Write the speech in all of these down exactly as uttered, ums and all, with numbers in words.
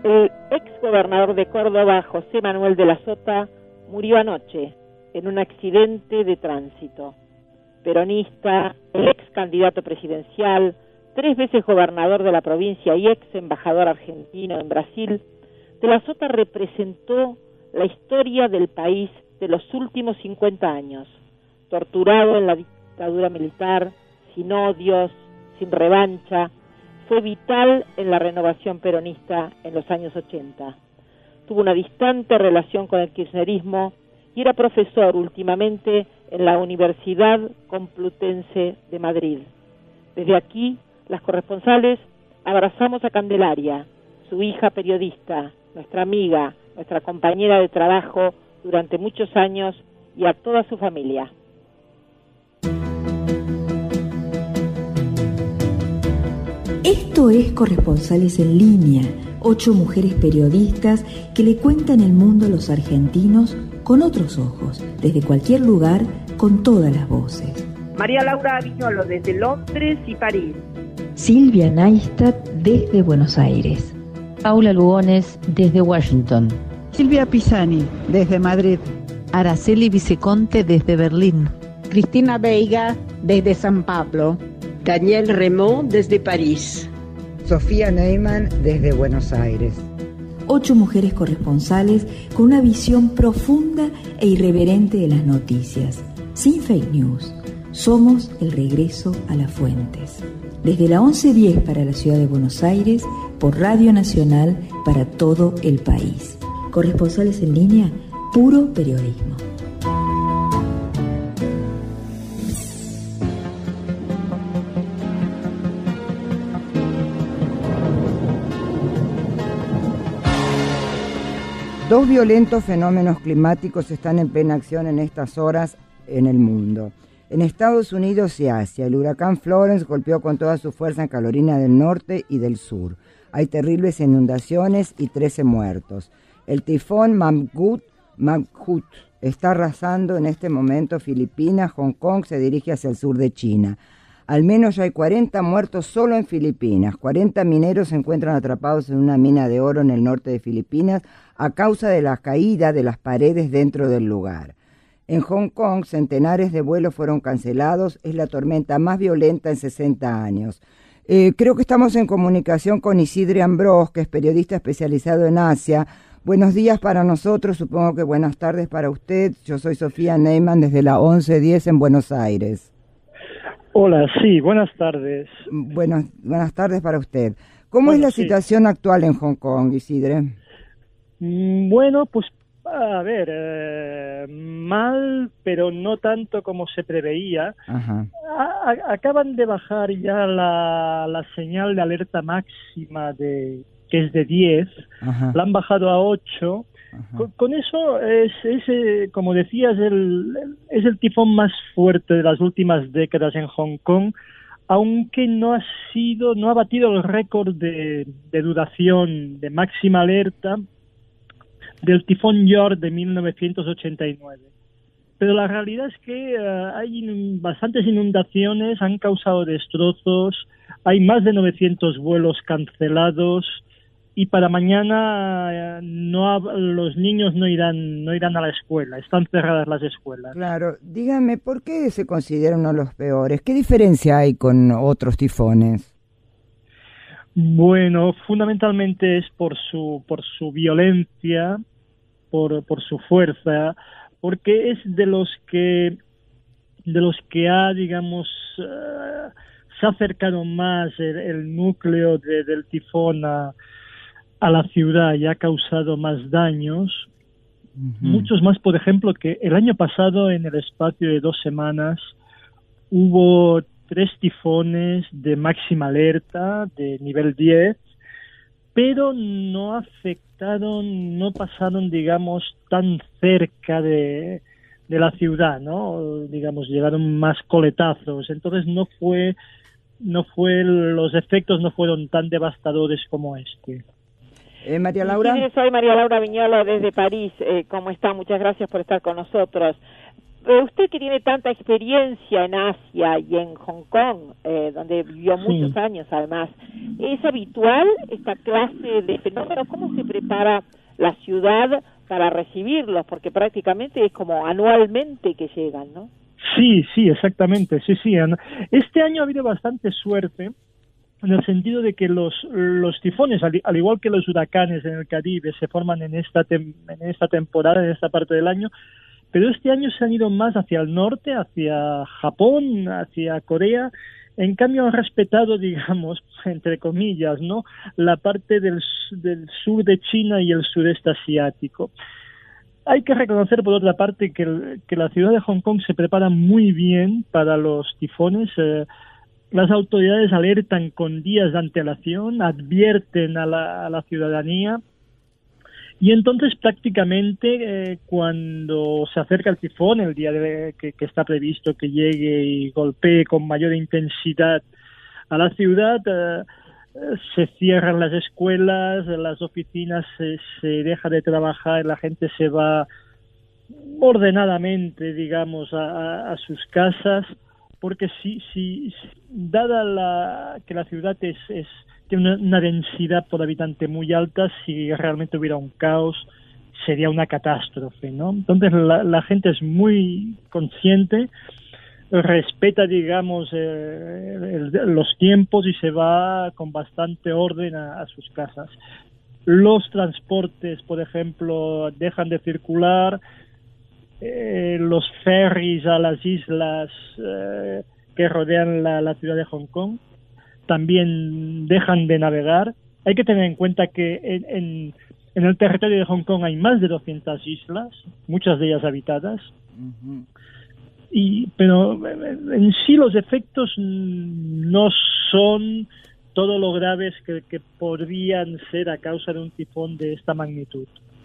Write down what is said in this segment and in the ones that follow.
El ex gobernador de Córdoba, José Manuel de la Sota, murió anoche en un accidente de tránsito. Peronista, el ex candidato presidencial, tres veces gobernador de la provincia y ex embajador argentino en Brasil, de la Sota representó la historia del país de los últimos cincuenta años, torturado en la dictadura militar, sin odios, sin revancha. Fue vital en la renovación peronista en los años ochenta. Tuvo una distante relación con el kirchnerismo y era profesor últimamente en la Universidad Complutense de Madrid. Desde aquí, las corresponsales abrazamos a Candelaria, su hija periodista, nuestra amiga, nuestra compañera de trabajo durante muchos años, y a toda su familia. Esto es Corresponsales en Línea, ocho mujeres periodistas que le cuentan el mundo a los argentinos con otros ojos, desde cualquier lugar, con todas las voces. María Laura Viñolo desde Londres y París. Silvia Neistat desde Buenos Aires. Paula Lugones desde Washington. Silvia Pisani desde Madrid. Araceli Viceconte desde Berlín. Cristina Veiga desde San Pablo. Daniel Remond desde París. Sofía Neyman desde Buenos Aires. Ocho mujeres corresponsales con una visión profunda e irreverente de las noticias. Sin fake news. Somos el regreso a las fuentes. Desde la once diez para la ciudad de Buenos Aires, por Radio Nacional para todo el país. Corresponsales en línea, puro periodismo. Dos violentos fenómenos climáticos están en plena acción en estas horas en el mundo. En Estados Unidos y Asia, el huracán Florence golpeó con toda su fuerza en Carolina del Norte y del Sur. Hay terribles inundaciones y trece muertos. El tifón Mangkhut, Mangkhut está arrasando en este momento Filipinas. Hong Kong se dirige hacia el sur de China. Al menos ya hay cuarenta muertos solo en Filipinas. cuarenta mineros se encuentran atrapados en una mina de oro en el norte de Filipinas a causa de la caída de las paredes dentro del lugar. En Hong Kong, centenares de vuelos fueron cancelados. Es la tormenta más violenta en sesenta años. Eh, creo que estamos en comunicación con Isidre Ambrós, que es periodista especializado en Asia. Buenos días para nosotros, supongo que buenas tardes para usted. Yo soy Sofía Neyman desde la once diez en Buenos Aires. Hola, sí, buenas tardes. Buenas, buenas tardes para usted. ¿Cómo bueno, es la sí. situación actual en Hong Kong, Isidre? Bueno, pues a ver, eh, mal, pero no tanto como se preveía. Ajá. A, a, acaban de bajar ya la, la señal de alerta máxima, de que es de diez, Ajá. La han bajado a ocho. Con, con eso es, es eh, como decías, el, es el tifón más fuerte de las últimas décadas en Hong Kong, aunque no ha sido, no ha batido el récord de, de duración de máxima alerta del tifón York de mil novecientos ochenta y nueve. Pero la realidad es que uh, hay in, bastantes inundaciones, han causado destrozos, hay más de novecientos vuelos cancelados. Y para mañana no los niños no irán no irán a la escuela, están cerradas las escuelas. Claro, dígame, ¿por qué se considera uno de los peores? ¿Qué diferencia hay con otros tifones? Bueno, fundamentalmente es por su por su violencia, por por su fuerza, porque es de los que de los que ha, digamos, uh, se ha acercado más el, el núcleo de, del tifón a a la ciudad y ha causado más daños, uh-huh. Muchos más, por ejemplo, que el año pasado, en el espacio de dos semanas, hubo tres tifones de máxima alerta, de nivel diez, pero no afectaron, no pasaron, digamos, tan cerca de, de la ciudad, ¿no? Digamos, llegaron más coletazos, entonces no fue, no fue, los efectos no fueron tan devastadores como este. Eh, María Laura. Sí, soy María Laura Viñolo desde París. Eh, ¿Cómo está? Muchas gracias por estar con nosotros. Eh, usted que tiene tanta experiencia en Asia y en Hong Kong, eh, donde vivió muchos sí. años además, ¿Es habitual esta clase de fenómenos? ¿Cómo se prepara la ciudad para recibirlos? Porque prácticamente es como anualmente que llegan, ¿no? Sí, sí, exactamente, sí, sí. Este año ha habido bastante suerte en el sentido de que los los tifones, al, al igual que los huracanes en el Caribe, se forman en esta tem, en esta temporada, en esta parte del año, pero este año se han ido más hacia el norte, hacia Japón, hacia Corea. En cambio han respetado, digamos, entre comillas, ¿no?, la parte del, del sur de China y el sudeste asiático. Hay que reconocer, por otra parte, que, que la ciudad de Hong Kong se prepara muy bien para los tifones. Eh, las autoridades alertan con días de antelación, advierten a la, a la ciudadanía, y entonces prácticamente eh, cuando se acerca el tifón, el día de, que, que está previsto que llegue y golpee con mayor intensidad a la ciudad, eh, se cierran las escuelas, las oficinas se, se deja de trabajar, la gente se va ordenadamente, digamos, a, a, a sus casas, porque si, si dada la que la ciudad es, es tiene una, una densidad por habitante muy alta, si realmente hubiera un caos sería una catástrofe, ¿no? Entonces la, la gente es muy consciente, respeta, digamos, eh, el, los tiempos y se va con bastante orden a, a sus casas. Los transportes, por ejemplo, dejan de circular, eh, los ferries a las islas eh, que rodean la, la ciudad de Hong Kong también dejan de navegar. Hay que tener en cuenta que en, en, en el territorio de Hong Kong hay más de doscientas islas, muchas de ellas habitadas. Uh-huh. Y, pero en sí los efectos no son todo lo graves que, que podrían ser a causa de un tifón de esta magnitud.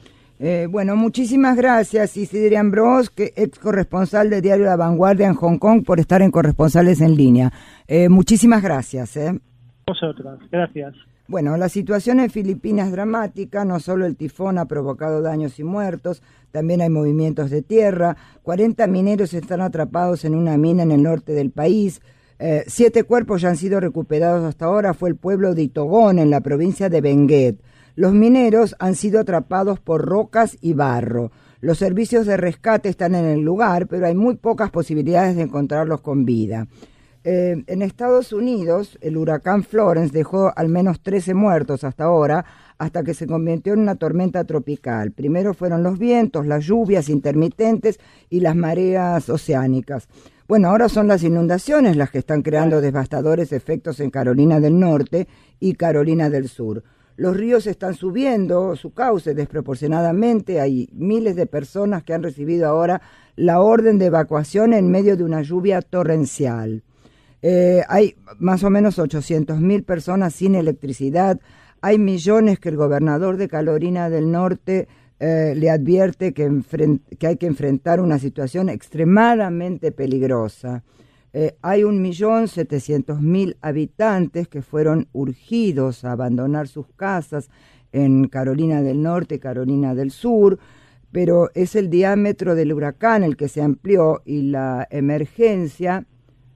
Eh, bueno, muchísimas gracias Isidre Ambrós, que ex corresponsal de Diario La Vanguardia en Hong Kong, por estar en Corresponsales en Línea. Eh, muchísimas gracias. ¿eh? Vosotras, gracias. Bueno, la situación en Filipinas es dramática, no solo el tifón ha provocado daños y muertos, también hay movimientos de tierra, cuarenta mineros están atrapados en una mina en el norte del país, eh, siete cuerpos ya han sido recuperados hasta ahora, fue el pueblo de Itogon en la provincia de Benguet. Los mineros han sido atrapados por rocas y barro. Los servicios de rescate están en el lugar, pero hay muy pocas posibilidades de encontrarlos con vida. Eh, en Estados Unidos, el huracán Florence dejó al menos trece muertos hasta ahora, hasta que se convirtió en una tormenta tropical. Primero fueron los vientos, las lluvias intermitentes y las mareas oceánicas. Bueno, ahora son las inundaciones las que están creando devastadores efectos en Carolina del Norte y Carolina del Sur. Los ríos están subiendo su cauce desproporcionadamente. Hay miles de personas que han recibido ahora la orden de evacuación en medio de una lluvia torrencial. Eh, hay más o menos ochocientas mil personas sin electricidad. Hay millones que el gobernador de Carolina del Norte eh, le advierte que, enfrent- que hay que enfrentar una situación extremadamente peligrosa. Eh, hay un millón setecientos mil habitantes que fueron urgidos a abandonar sus casas en Carolina del Norte y Carolina del Sur, pero es el diámetro del huracán el que se amplió y la emergencia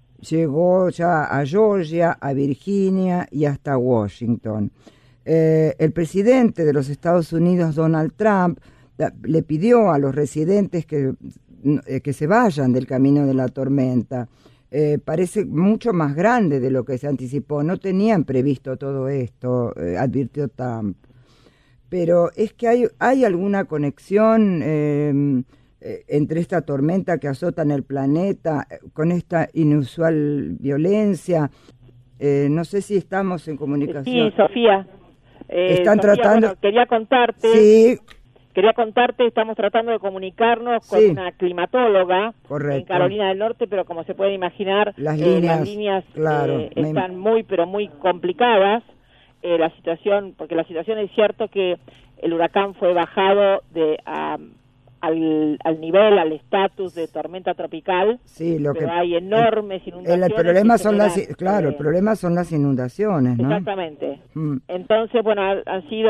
llegó ya a Georgia, a Virginia y hasta Washington. Eh, el presidente de los Estados Unidos, Donald Trump, le pidió a los residentes que, eh, que se vayan del camino de la tormenta. Eh, parece mucho más grande de lo que se anticipó. No tenían previsto todo esto, eh, advirtió Trump. Pero es que hay, hay alguna conexión eh, eh, entre esta tormenta que azota en el planeta, eh, con esta inusual violencia. Eh, no sé si estamos en comunicación. Sí, Sofía. Eh, Están Sofía, tratando... Bueno, quería contarte... Sí. Quería contarte, estamos tratando de comunicarnos con sí. una climatóloga Correcto. en Carolina del Norte, pero como se puede imaginar, las eh, líneas, las líneas claro, eh, están me... muy, pero muy complicadas. Eh, la situación, porque la situación es cierto que el huracán fue bajado de a, al, al nivel, al estatus de tormenta tropical, sí, lo pero que, hay enormes el, inundaciones. El problema son generan, las, claro, eh, el problema son las inundaciones, ¿no? Exactamente. Mm. Entonces, bueno, han, han sido...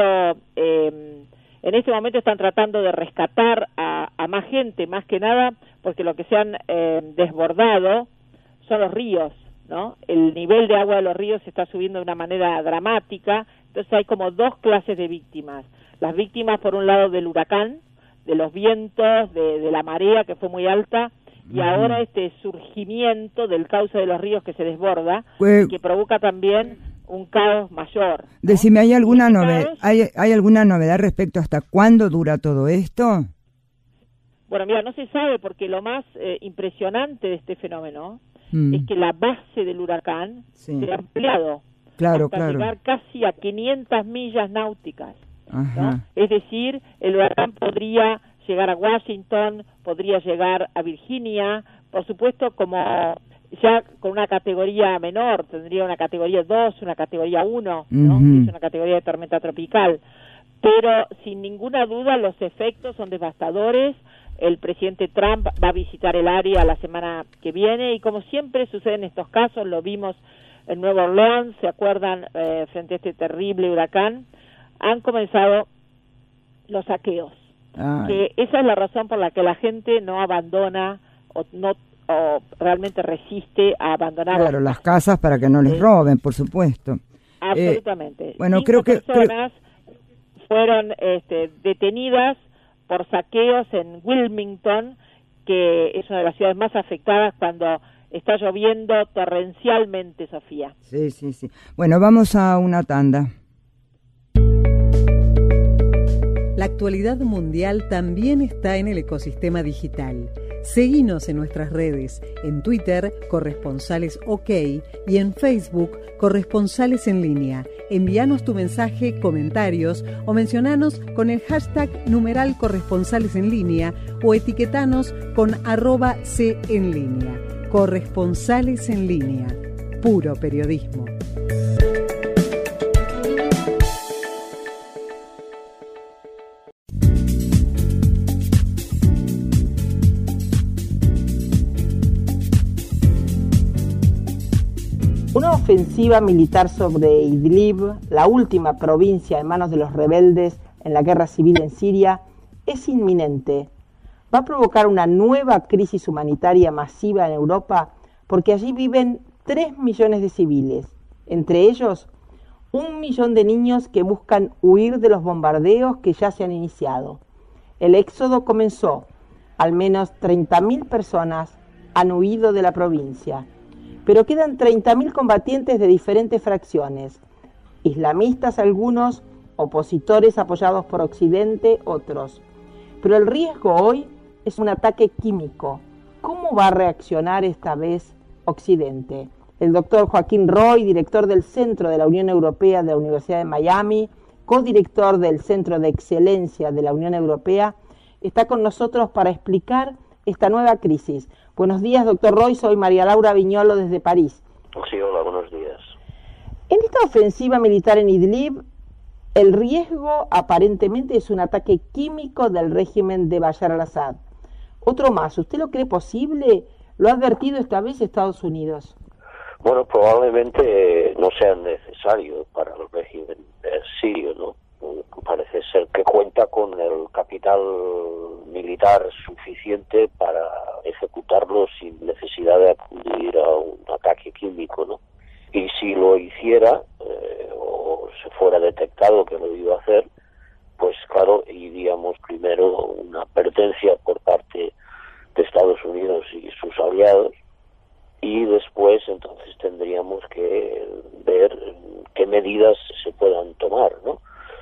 Eh, en este momento están tratando de rescatar a, a más gente, más que nada, porque lo que se han eh, desbordado son los ríos, ¿no? El nivel de agua de los ríos está subiendo de una manera dramática, entonces hay como dos clases de víctimas. Las víctimas, por un lado, del huracán, de los vientos, de, de la marea que fue muy alta, y ahora este surgimiento del cauce de los ríos que se desborda, pues, que provoca también un caos mayor, ¿no? Decime, ¿hay alguna novedad, hay, hay alguna novedad respecto hasta cuándo dura todo esto? Bueno, mira, no se sabe, porque lo más eh, impresionante de este fenómeno mm. es que la base del huracán sí. se ha ampliado claro, hasta claro. llegar casi a quinientas millas náuticas, ¿no? Es decir, el huracán podría llegar a Washington, podría llegar a Virginia, por supuesto como ya con una categoría menor, tendría una categoría dos, una categoría uno, ¿no? Uh-huh. Que es una categoría de tormenta tropical, pero sin ninguna duda los efectos son devastadores. El presidente Trump va a visitar el área la semana que viene y, como siempre sucede en estos casos, lo vimos en Nueva Orleans, ¿se acuerdan? Eh, frente a este terrible huracán, han comenzado los saqueos. Ay. Que esa es la razón por la que la gente no abandona o no o realmente resiste a abandonar. Claro, las casas para que no les roben, por supuesto. Absolutamente. Eh, bueno, Cinco creo que personas creo... fueron este, detenidas por saqueos en Wilmington, que es una de las ciudades más afectadas cuando está lloviendo torrencialmente, Sofía. Sí, sí, sí. Bueno, vamos a una tanda. La actualidad mundial también está en el ecosistema digital. Seguinos en nuestras redes, en Twitter, Corresponsales OK, y en Facebook, Corresponsales en Línea. Envíanos tu mensaje, comentarios o mencionanos con el hashtag numeral Corresponsales en Línea o etiquetanos con arroba C en línea. Corresponsales en Línea. Puro periodismo. Una ofensiva militar sobre Idlib, la última provincia en manos de los rebeldes en la guerra civil en Siria, es inminente. Va a provocar una nueva crisis humanitaria masiva en Europa porque allí viven tres millones de civiles, entre ellos un millón de niños que buscan huir de los bombardeos que ya se han iniciado. El éxodo comenzó, al menos treinta mil personas han huido de la provincia. Pero quedan treinta mil combatientes de diferentes fracciones, islamistas algunos, opositores apoyados por Occidente otros. Pero el riesgo hoy es un ataque químico. ¿Cómo va a reaccionar esta vez Occidente? El doctor Joaquín Roy, director del Centro de la Unión Europea de la Universidad de Miami, codirector del Centro de Excelencia de la Unión Europea, está con nosotros para explicar esta nueva crisis. Buenos días, doctor Roy, soy María Laura Viñolo desde París. Sí, hola, buenos días. En esta ofensiva militar en Idlib, el riesgo aparentemente es un ataque químico del régimen de Bashar al-Assad. Otro más, ¿usted lo cree posible? ¿Lo ha advertido esta vez Estados Unidos? Bueno, probablemente no sea necesario para el régimen sirio, ¿no? Parece ser que cuenta con el capital militar suficiente para ejecutarlo sin necesidad de acudir a un ataque químico, ¿no? Y si lo hiciera, eh, o se fuera detectado que lo iba a hacer, pues claro, iríamos primero una advertencia por parte de Estados Unidos y sus aliados, y después entonces tendríamos que ver qué medidas se puedan tomar, ¿no?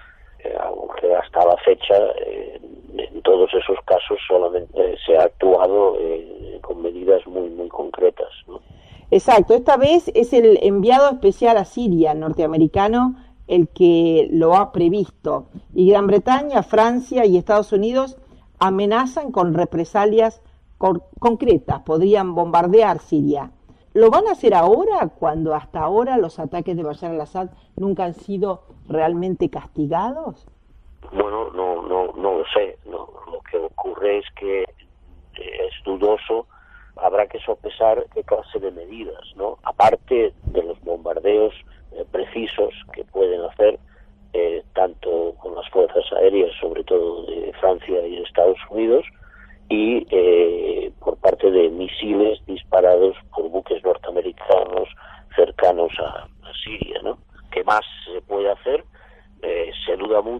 Aunque hasta la fecha eh, en todos esos casos solamente eh, se ha actuado eh, con medidas muy muy concretas, ¿no? Exacto, esta vez es el enviado especial a Siria norteamericano el que lo ha previsto, y Gran Bretaña, Francia y Estados Unidos amenazan con represalias con, concretas, podrían bombardear Siria. ¿Lo van a hacer ahora, cuando hasta ahora los ataques de Bashar al-Assad nunca han sido realmente castigados? Bueno, no no no lo sé. No, lo que ocurre es que es dudoso. Habrá que sopesar qué clase de medidas, ¿no? Aparte de los bombardeos eh, precisos que pueden hacer, eh, tanto con las fuerzas aéreas, sobre todo de Francia y de Estados Unidos, y eh, por parte de misiles disparados por buques norteamericanos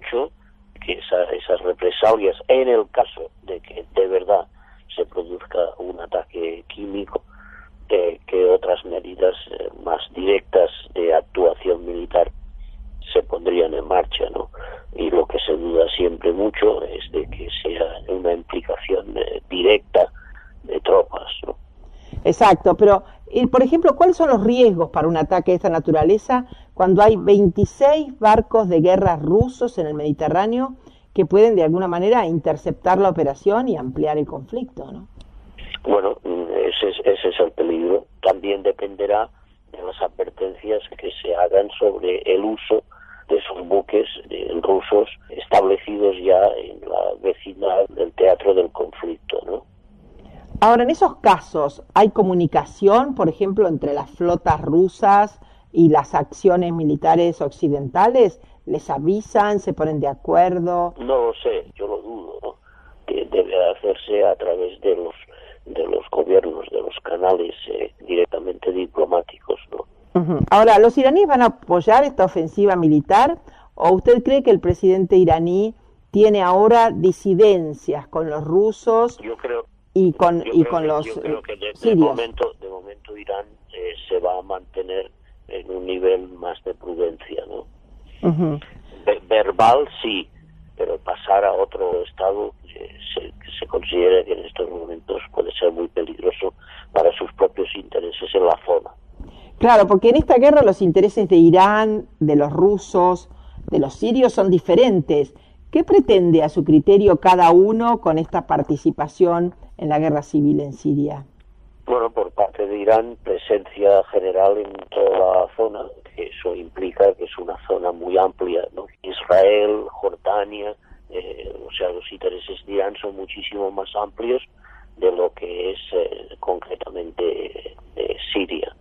mucho que esa, esas represalias, en el caso de que de verdad se produzca un ataque químico, eh, que otras medidas eh, más directas de actuación militar se pondrían en marcha, ¿no? Y lo que se duda siempre mucho es de que sea una implicación eh, directa de tropas, ¿no? Exacto, pero y, por ejemplo, ¿cuáles son los riesgos para un ataque de esta naturaleza cuando hay veintiséis barcos de guerra rusos en el Mediterráneo que pueden de alguna manera interceptar la operación y ampliar el conflicto, ¿no? Bueno, ese es, ese es el peligro. También dependerá de las advertencias que se hagan sobre el uso de esos buques eh, rusos establecidos ya en la vecindad del teatro del conflicto, ¿no? Ahora, en esos casos, ¿hay comunicación, por ejemplo, entre las flotas rusas y las acciones militares occidentales? ¿Les avisan? ¿Se ponen de acuerdo? No lo sé, yo lo dudo, ¿no? Que debe hacerse a través de los de los gobiernos, de los canales eh, directamente diplomáticos, ¿no? Uh-huh. Ahora, ¿los iraníes van a apoyar esta ofensiva militar? ¿O usted cree que el presidente iraní tiene ahora disidencias con los rusos? Yo creo y con yo y creo con que, los yo creo que de, sirios. De momento, de momento Irán eh, se va a mantener en un nivel más de prudencia, ¿no? Uh-huh. Ver, verbal sí, pero pasar a otro estado eh, se, se considera que en estos momentos puede ser muy peligroso para sus propios intereses en la zona. Claro, porque en esta guerra los intereses de Irán, de los rusos, de los sirios son diferentes. ¿Qué pretende a su criterio cada uno con esta participación en la guerra civil en Siria? Bueno, por parte de Irán, presencia general en toda la zona. Eso implica que es una zona muy amplia, ¿no? Israel, Jordania, eh, o sea, los intereses de Irán son muchísimo más amplios de lo que es eh, concretamente eh, Siria.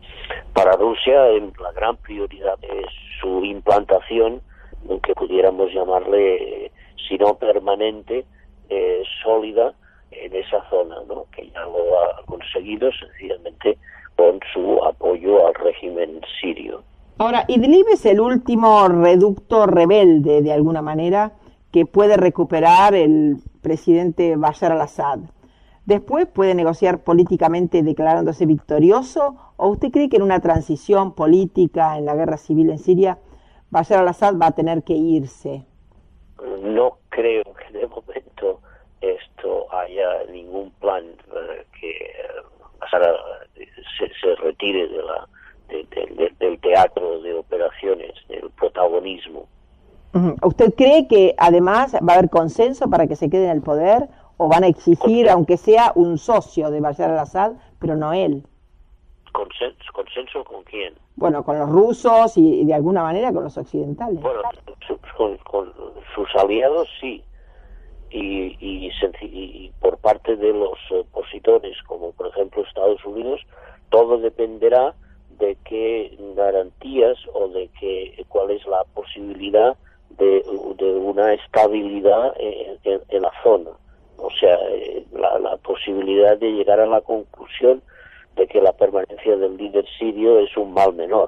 Para Rusia, eh, la gran prioridad es su implantación, que pudiéramos llamarle, eh, si no permanente, eh, sólida en esa zona, ¿no? Que ya lo ha conseguido sencillamente con su apoyo al régimen sirio. Ahora, Idlib es el último reducto rebelde, de alguna manera, que puede recuperar el presidente Bashar al-Assad. ¿Después puede negociar políticamente declarándose victorioso? ¿O usted cree que en una transición política en la guerra civil en Siria, Bashar al-Assad va a tener que irse? No creo que de momento esto haya ningún plan eh, que Bashar se, se retire de la, de, de, de, del teatro de operaciones, del protagonismo. Uh-huh. ¿Usted cree que además va a haber consenso para que se quede en el poder? ¿O van a exigir, aunque sea un socio de Bashar al-Assad, pero no él? ¿Consenso, ¿Consenso con quién? Bueno, con los rusos y, y de alguna manera con los occidentales. Bueno, con, con sus aliados sí. Y, y, y por parte de los opositores, como por ejemplo Estados Unidos, todo dependerá de qué garantías o de qué, cuál es la posibilidad de, de una estabilidad en, en, en la zona. O sea, la, la posibilidad de llegar a la conclusión de que la permanencia del líder sirio es un mal menor.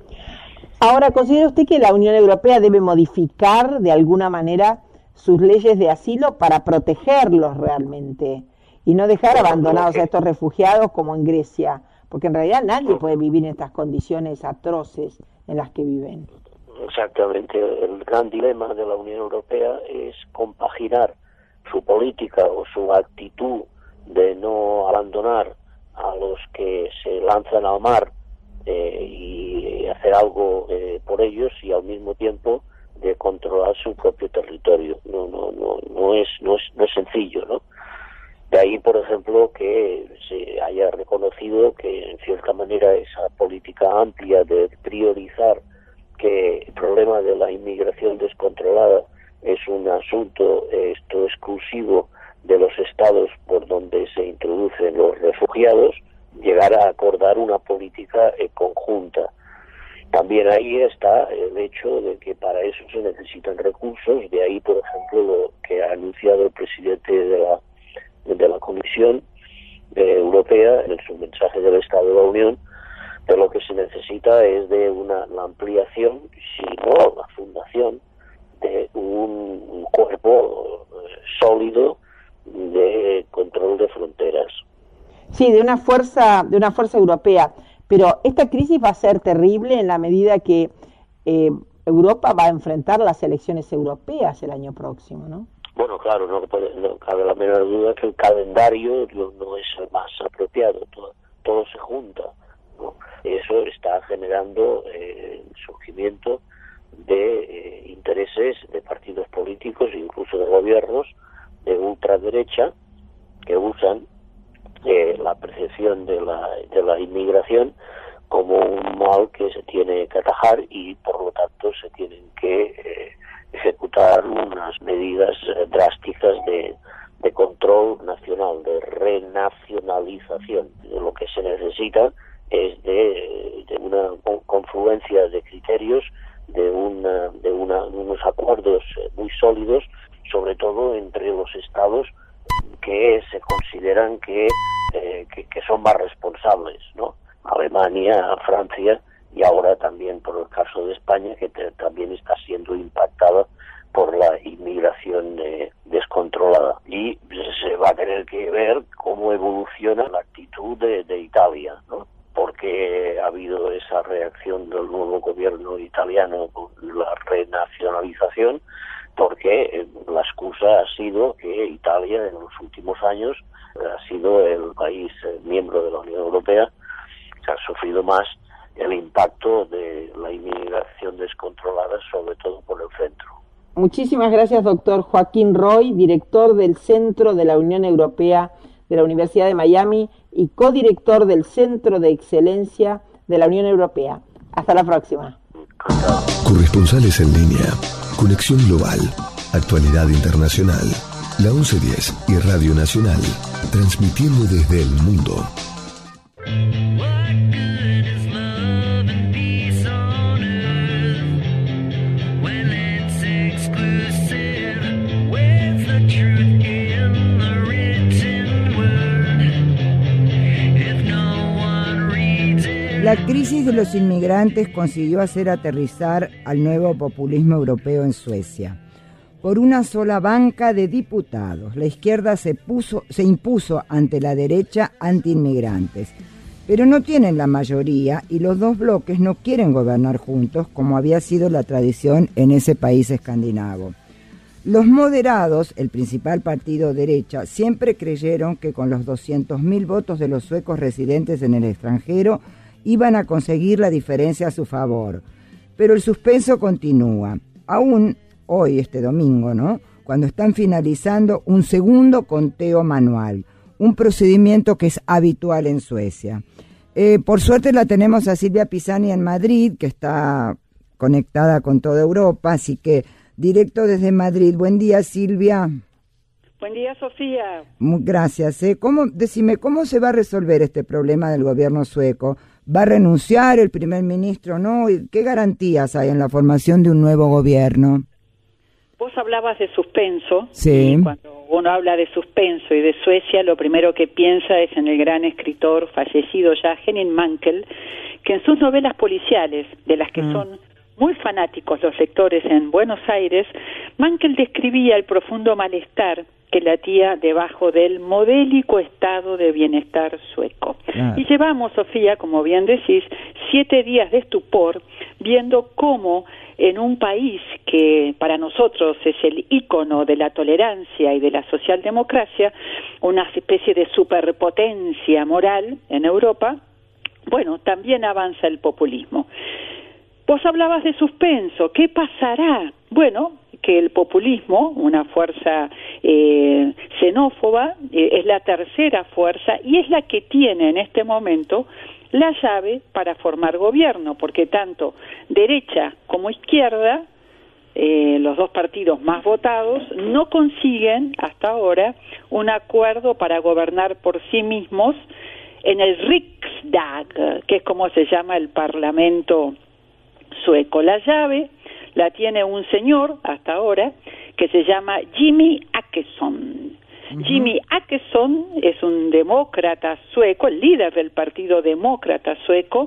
Ahora, ¿considera usted que la Unión Europea debe modificar de alguna manera sus leyes de asilo para protegerlos realmente y no dejar abandonados a estos refugiados como en Grecia? Porque en realidad nadie puede vivir en estas condiciones atroces en las que viven. Exactamente. El gran dilema de la Unión Europea es compaginar su política o su actitud de no abandonar a los que se lanzan al mar eh, y hacer algo eh, por ellos, y al mismo tiempo de controlar su propio territorio. No, no, no, no es, no es, no es sencillo, ¿no? De ahí, por ejemplo, que se haya reconocido que en cierta manera esa política amplia de priorizar que el problema de la inmigración descontrolada es un asunto esto exclusivo de los estados por donde se introducen los refugiados, llegar a acordar una política eh, conjunta. También ahí está el hecho de que para eso se necesitan recursos, de ahí, por ejemplo, lo que ha anunciado el presidente de la, de la Comisión eh, Europea en su mensaje del Estado de la Unión, de lo que se necesita es de una la ampliación, si no la fundación, de un cuerpo sólido de control de fronteras. Sí, de una fuerza, de una fuerza europea. Pero esta crisis va a ser terrible en la medida que eh, Europa va a enfrentar las elecciones europeas el año próximo, ¿no? Bueno, claro, no, puede, no cabe la menor duda que el calendario no, no es el más apropiado, todo, todo se junta, ¿no? Eso está generando eh, el surgimiento de eh, intereses de partidos políticos, incluso de gobiernos de ultraderecha, que usan eh, la percepción de la, de la inmigración como un mal que se tiene que atajar y por lo tanto se tienen que eh, ejecutar unas medidas eh, drásticas de, de control nacional, de renacionalización. Lo que se necesita es de, de una confluencia de criterios, de, una, de, una, de unos acuerdos muy sólidos, sobre todo entre los estados que se consideran que, eh, que, que son más responsables, ¿no? Alemania, Francia y ahora también por el caso de España, que te, también está siendo impactada por la inmigración eh, descontrolada. Y se va a tener que ver cómo evoluciona la actitud de, de Italia, ¿no? Porque ha habido esa reacción del nuevo gobierno italiano con la renacionalización, porque eh, la excusa ha sido que Italia en los últimos años ha sido el país eh, miembro de la Unión Europea que ha sufrido más el impacto de la inmigración descontrolada, sobre todo por el centro. Muchísimas gracias, doctor Joaquín Roy, director del Centro de la Unión Europea de la Universidad de Miami y codirector del Centro de Excelencia de la Unión Europea. Hasta la próxima. Corresponsales en línea, Conexión Global, Actualidad Internacional, la once diez y Radio Nacional, transmitiendo desde el mundo. La crisis de los inmigrantes consiguió hacer aterrizar al nuevo populismo europeo en Suecia. Por una sola banca de diputados, la izquierda se, puso, se impuso ante la derecha anti-inmigrantes, pero no tienen la mayoría y los dos bloques no quieren gobernar juntos como había sido la tradición en ese país escandinavo. Los moderados, el principal partido derecha, siempre creyeron que con los doscientos mil votos de los suecos residentes en el extranjero iban a conseguir la diferencia a su favor. Pero el suspenso continúa. Aún hoy, este domingo, ¿no?, cuando están finalizando un segundo conteo manual, un procedimiento que es habitual en Suecia. Eh, por suerte la tenemos a Silvia Pisani en Madrid, que está conectada con toda Europa, así que directo desde Madrid. Buen día, Silvia. Buen día, Sofía. Muy gracias. ¿eh? ¿Cómo, decime, ¿cómo se va a resolver este problema del gobierno sueco? ¿Va a renunciar el primer ministro? ¿No? ¿Qué garantías hay en la formación de un nuevo gobierno? Vos hablabas de suspenso. Sí. Y cuando uno habla de suspenso y de Suecia, lo primero que piensa es en el gran escritor fallecido ya, Henning Mankell, que en sus novelas policiales, de las que mm. son muy fanáticos los lectores en Buenos Aires, Mankell describía el profundo malestar que latía debajo del modélico estado de bienestar sueco. Claro. Y llevamos, Sofía, como bien decís, siete días de estupor viendo cómo en un país que para nosotros es el ícono de la tolerancia y de la socialdemocracia, una especie de superpotencia moral en Europa, bueno, también avanza el populismo. Vos hablabas de suspenso, ¿qué pasará? Bueno, que el populismo, una fuerza eh, xenófoba, eh, es la tercera fuerza y es la que tiene en este momento la llave para formar gobierno, porque tanto derecha como izquierda, eh, los dos partidos más votados, no consiguen hasta ahora un acuerdo para gobernar por sí mismos en el Riksdag, que es como se llama el Parlamento sueco. La llave la tiene un señor hasta ahora que se llama Jimmy Åkesson. Uh-huh. Jimmy Åkesson es un demócrata sueco, el líder del Partido Demócrata Sueco,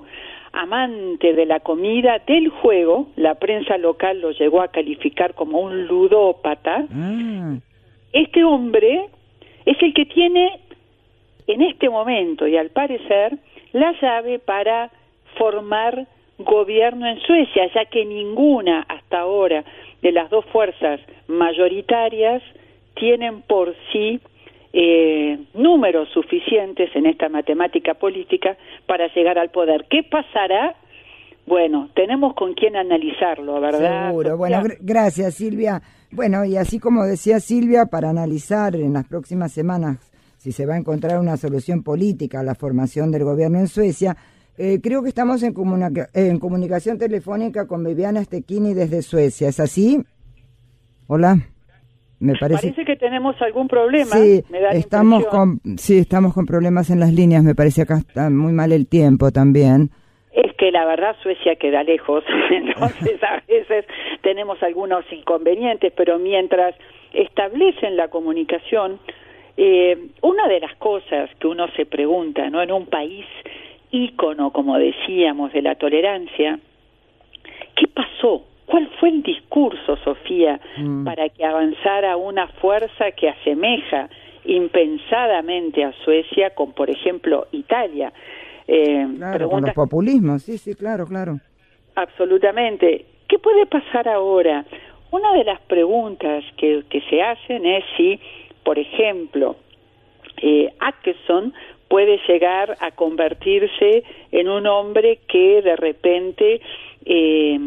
amante de la comida, del juego. La prensa local lo llegó a calificar como un ludópata. Ah. Este hombre es el que tiene en este momento y al parecer la llave para formar gobierno en Suecia, ya que ninguna hasta ahora de las dos fuerzas mayoritarias tienen por sí eh, números suficientes en esta matemática política para llegar al poder. ¿Qué pasará? Bueno, tenemos con quién analizarlo, ¿verdad? Seguro. Bueno, gr- gracias, Silvia. Bueno, y así como decía Silvia, para analizar en las próximas semanas si se va a encontrar una solución política a la formación del gobierno en Suecia, eh, creo que estamos en, comunica- en comunicación telefónica con Viviana Stekini desde Suecia. ¿Es así? Hola. Me parece, parece que tenemos algún problema. Sí, me da estamos con, sí, estamos con problemas en las líneas. Me parece que acá está muy mal el tiempo también. Es que la verdad Suecia queda lejos, entonces a veces tenemos algunos inconvenientes, pero mientras establecen la comunicación, eh, una de las cosas que uno se pregunta, ¿no? En un país ícono, como decíamos, de la tolerancia, ¿qué pasó? ¿Cuál fue el discurso, Sofía, mm. para que avanzara una fuerza que asemeja impensadamente a Suecia con, por ejemplo, Italia? Eh, claro, con los populismos, sí, sí, claro, claro. Absolutamente. ¿Qué puede pasar ahora? Una de las preguntas que, que se hacen es si, por ejemplo, eh, Åkesson puede llegar a convertirse en un hombre que de repente eh,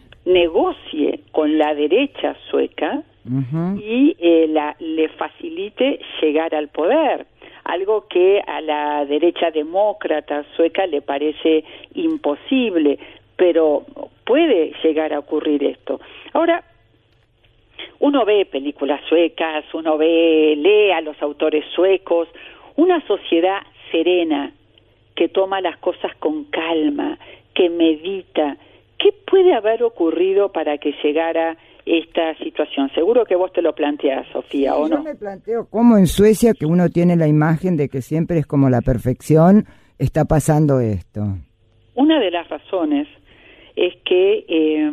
negocie con la derecha sueca uh-huh. y eh, la, le facilite llegar al poder. Algo que a la derecha demócrata sueca le parece imposible, pero puede llegar a ocurrir esto. Ahora, uno ve películas suecas, uno ve, lee a los autores suecos, una sociedad serena, que toma las cosas con calma, que medita. ¿Qué puede haber ocurrido para que llegara esta situación? Seguro que vos te lo planteás, Sofía, sí, ¿o no? Yo me planteo cómo en Suecia, que uno tiene la imagen de que siempre es como la perfección, está pasando esto. Una de las razones es que eh,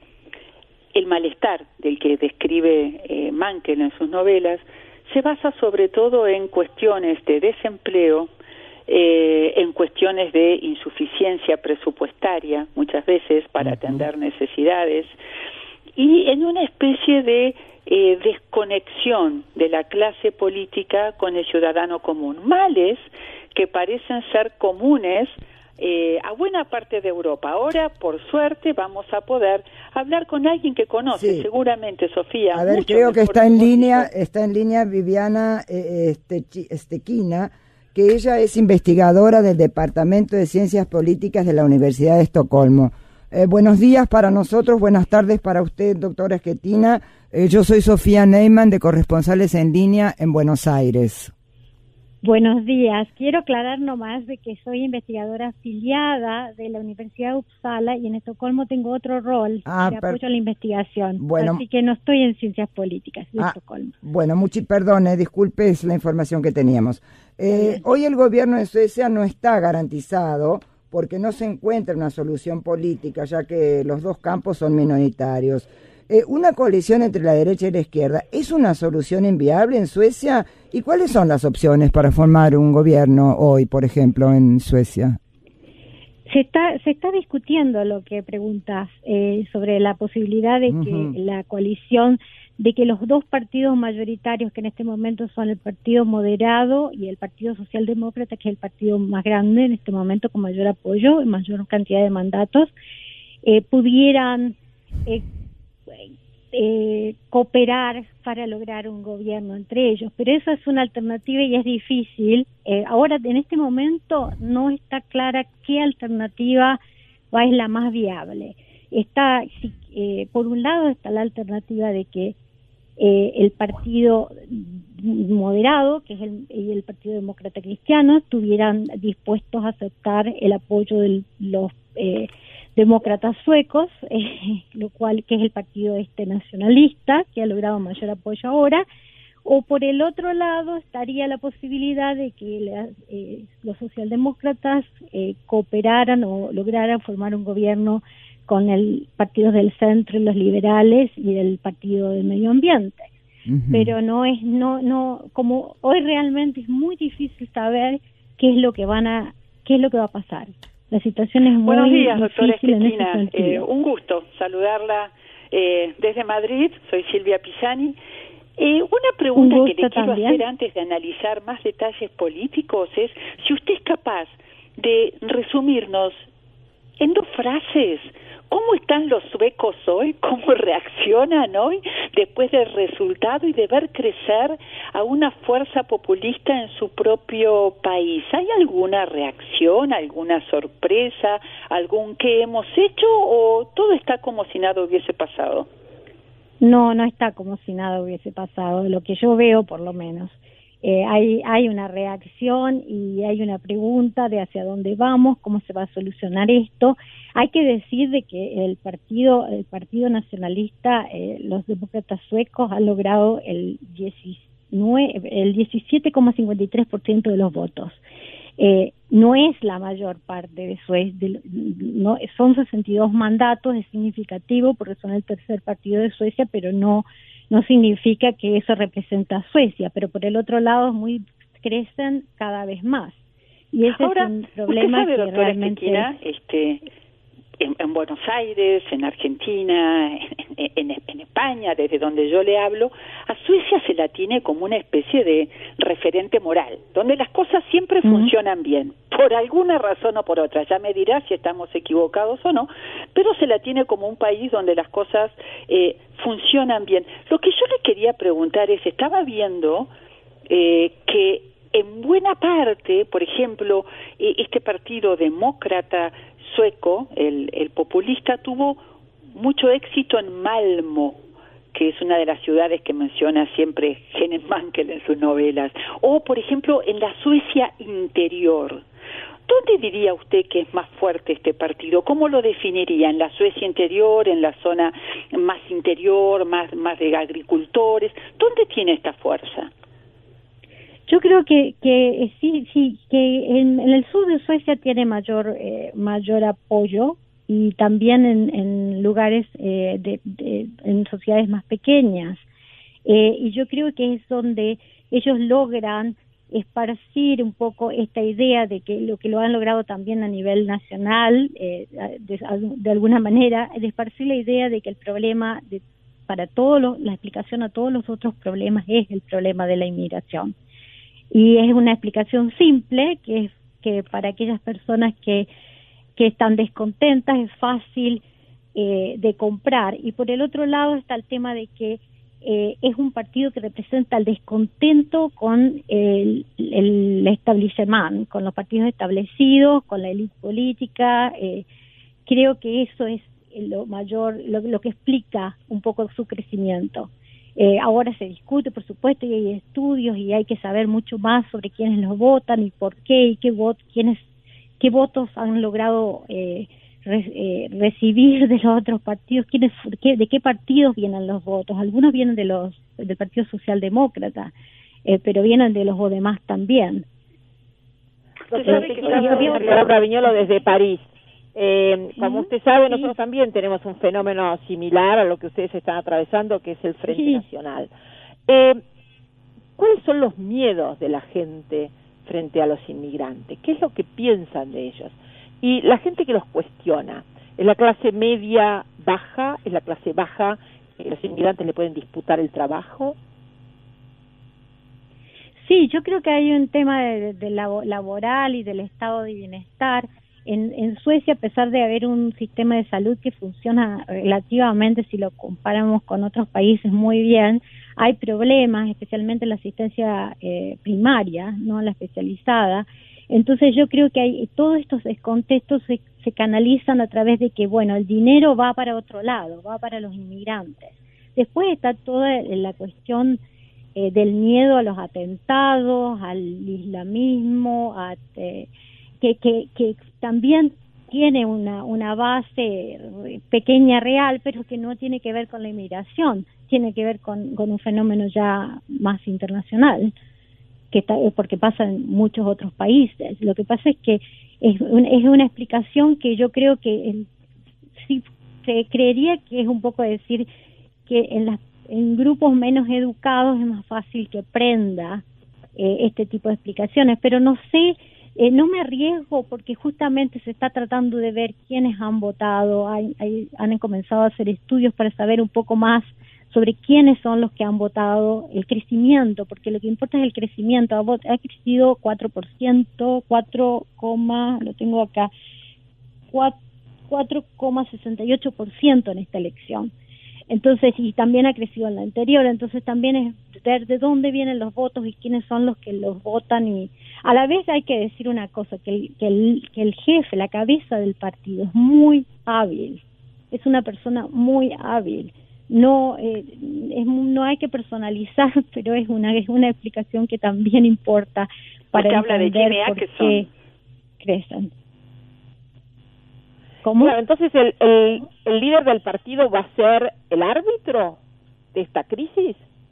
el malestar del que describe eh, Mankell en sus novelas se basa sobre todo en cuestiones de desempleo, eh, en cuestiones de insuficiencia presupuestaria, muchas veces para uh-huh. atender necesidades, y en una especie de eh, desconexión de la clase política con el ciudadano común. Males que parecen ser comunes eh, a buena parte de Europa. Ahora, por suerte, vamos a poder hablar con alguien que conoce, sí. seguramente, Sofía. A ver, creo que está en línea, está en línea Viviana eh, Stekina, que ella es investigadora del Departamento de Ciencias Políticas de la Universidad de Estocolmo. Eh, buenos días para nosotros, buenas tardes para usted, doctora Stekina. Eh, yo soy Sofía Neyman, de Corresponsales en Línea en Buenos Aires. Buenos días. Quiero aclarar nomás de que soy investigadora afiliada de la Universidad de Uppsala y en Estocolmo tengo otro rol ah, de per... apoyo a la investigación. Bueno, así que no estoy en Ciencias Políticas de ah, Estocolmo. Bueno, mucho perdón, eh, disculpe, es la información que teníamos. Eh, hoy el gobierno de Suecia no está garantizado porque no se encuentra una solución política, ya que los dos campos son minoritarios. Eh, ¿Una coalición entre la derecha y la izquierda es una solución inviable en Suecia? ¿Y cuáles son las opciones para formar un gobierno hoy, por ejemplo, en Suecia? Se está se está discutiendo lo que preguntas eh, sobre la posibilidad de que uh-huh. la coalición, de que los dos partidos mayoritarios que en este momento son el Partido Moderado y el Partido Socialdemócrata, que es el partido más grande en este momento con mayor apoyo y mayor cantidad de mandatos, eh, pudieran eh, eh, cooperar para lograr un gobierno entre ellos. Pero eso es una alternativa y es difícil. Eh, ahora, en este momento, no está clara qué alternativa va es la más viable. Está, eh, por un lado, está la alternativa de que eh, el partido moderado, que es el, el Partido Demócrata Cristiano, estuvieran dispuestos a aceptar el apoyo de los eh, demócratas suecos, eh, lo cual que es el partido este nacionalista, que ha logrado mayor apoyo ahora, O por el otro lado estaría la posibilidad de que la, eh, los socialdemócratas eh, cooperaran o lograran formar un gobierno con el partido del centro y los liberales y el partido del medio ambiente. Uh-huh. Pero no es, no, no, como hoy realmente es muy difícil saber qué es lo que van a, qué es lo que va a pasar. La situación es muy Buenos días, doctora difícil en ese Cristina. sentido. Eh, un gusto saludarla eh, desde Madrid. Soy Silvia Pisani. Eh, una pregunta que le quiero también. hacer antes de analizar más detalles políticos es si usted es capaz de resumirnos en dos frases cómo están los suecos hoy, cómo reaccionan hoy después del resultado y de ver crecer a una fuerza populista en su propio país. ¿Hay alguna reacción, alguna sorpresa, algún qué hemos hecho o todo está como si nada hubiese pasado? No, no está como si nada hubiese pasado, lo que yo veo por lo menos. Eh, hay, hay una reacción y hay una pregunta de hacia dónde vamos, cómo se va a solucionar esto. Hay que decir de que el partido, el partido nacionalista, eh, los demócratas suecos han logrado el, diecinueve, el diecisiete coma cincuenta y tres por ciento de los votos. Eh, no es la mayor parte de Suecia, no, son sesenta y dos mandatos, es significativo porque son el tercer partido de Suecia, pero no no significa que eso representa a Suecia, pero por el otro lado muy crecen cada vez más. Y ese Ahora, es un problema usted sabe, que doctora realmente... Esquina, este, en, en Buenos Aires, en Argentina, en, en, en España, desde donde yo le hablo, a Suecia se la tiene como una especie de referente moral, donde las cosas siempre uh-huh. funcionan bien, por alguna razón o por otra. Ya me dirá si estamos equivocados o no, pero se la tiene como un país donde las cosas eh, funcionan bien. Lo que yo le quería preguntar es, estaba viendo eh, que en buena parte, por ejemplo, eh, este partido demócrata sueco, el, el populista, tuvo mucho éxito en Malmö, que es una de las ciudades que menciona siempre Henning Mankell en sus novelas, o por ejemplo en la Suecia interior. ¿Dónde diría usted que es más fuerte este partido? ¿Cómo lo definiría? ¿En la Suecia interior, en la zona más interior, más, más de agricultores? ¿Dónde tiene esta fuerza? Yo creo que que sí, sí, que en, en el sur de Suecia tiene mayor eh, mayor apoyo y también en, en lugares eh, de, de en sociedades más pequeñas eh, y yo creo que es donde ellos logran esparcir un poco esta idea de que lo que lo han logrado también a nivel nacional eh, de, de alguna manera de esparcir la idea de que el problema de, para todos los, la explicación a todos los otros problemas es el problema de la inmigración. Y es una explicación simple, que es que para aquellas personas que, que están descontentas es fácil eh, de comprar. Y por el otro lado está el tema de que eh, es un partido que representa el descontento con el, el establishment, con los partidos establecidos, con la élite política. Eh, creo que eso es lo mayor, lo, lo que explica un poco su crecimiento. Eh, ahora se discute, por supuesto, y hay estudios y hay que saber mucho más sobre quiénes los votan y por qué y qué, vot, quiénes, qué votos han logrado eh, re, eh, recibir de los otros partidos, quiénes, qué, de qué partidos vienen los votos. Algunos vienen de los del Partido Socialdemócrata, eh, pero vienen de los demás también. Laura Viñolo desde París. Eh, como usted sabe, nosotros también tenemos un fenómeno similar a lo que ustedes están atravesando, que es el Frente sí. Nacional. Eh, ¿Cuáles son los miedos de la gente frente a los inmigrantes? ¿Qué es lo que piensan de ellos? Y la gente que los cuestiona, ¿es la clase media baja? ¿Es la clase baja que los inmigrantes le pueden disputar el trabajo? Sí, yo creo que hay un tema de, de laboral y del estado de bienestar. En, en Suecia, a pesar de haber un sistema de salud que funciona relativamente, si lo comparamos con otros países, muy bien, hay problemas, especialmente en la asistencia eh, primaria, no la especializada. Entonces yo creo que hay todos estos contextos se, se canalizan a través de que, bueno, el dinero va para otro lado, va para los inmigrantes. Después está toda la cuestión eh, del miedo a los atentados, al islamismo, a... Eh, Que, que, que también tiene una, una base pequeña real, pero que no tiene que ver con la inmigración, tiene que ver con, con un fenómeno ya más internacional, que está, porque pasa en muchos otros países. Lo que pasa es que es, un, es una explicación que yo creo que el, sí se creería que es un poco decir que en, las, en grupos menos educados es más fácil que prenda eh, este tipo de explicaciones, pero no sé, eh, no me arriesgo porque justamente se está tratando de ver quiénes han votado, hay, hay, han comenzado a hacer estudios para saber un poco más sobre quiénes son los que han votado, el crecimiento, porque lo que importa es el crecimiento. Ha, ha crecido cuatro por ciento, cuatro, lo tengo acá, cuatro coma sesenta y ocho por ciento en esta elección. Entonces, y también ha crecido en la anterior, entonces también es ver de dónde vienen los votos y quiénes son los que los votan. Y a la vez hay que decir una cosa, que el, que el, que el jefe, la cabeza del partido es muy hábil, es una persona muy hábil. No eh, es, no hay que personalizar, pero es una es una explicación que también importa para habla entender de por qué crecen. ¿Cómo? Claro, entonces el, el, el líder del partido va a ser el árbitro de esta crisis.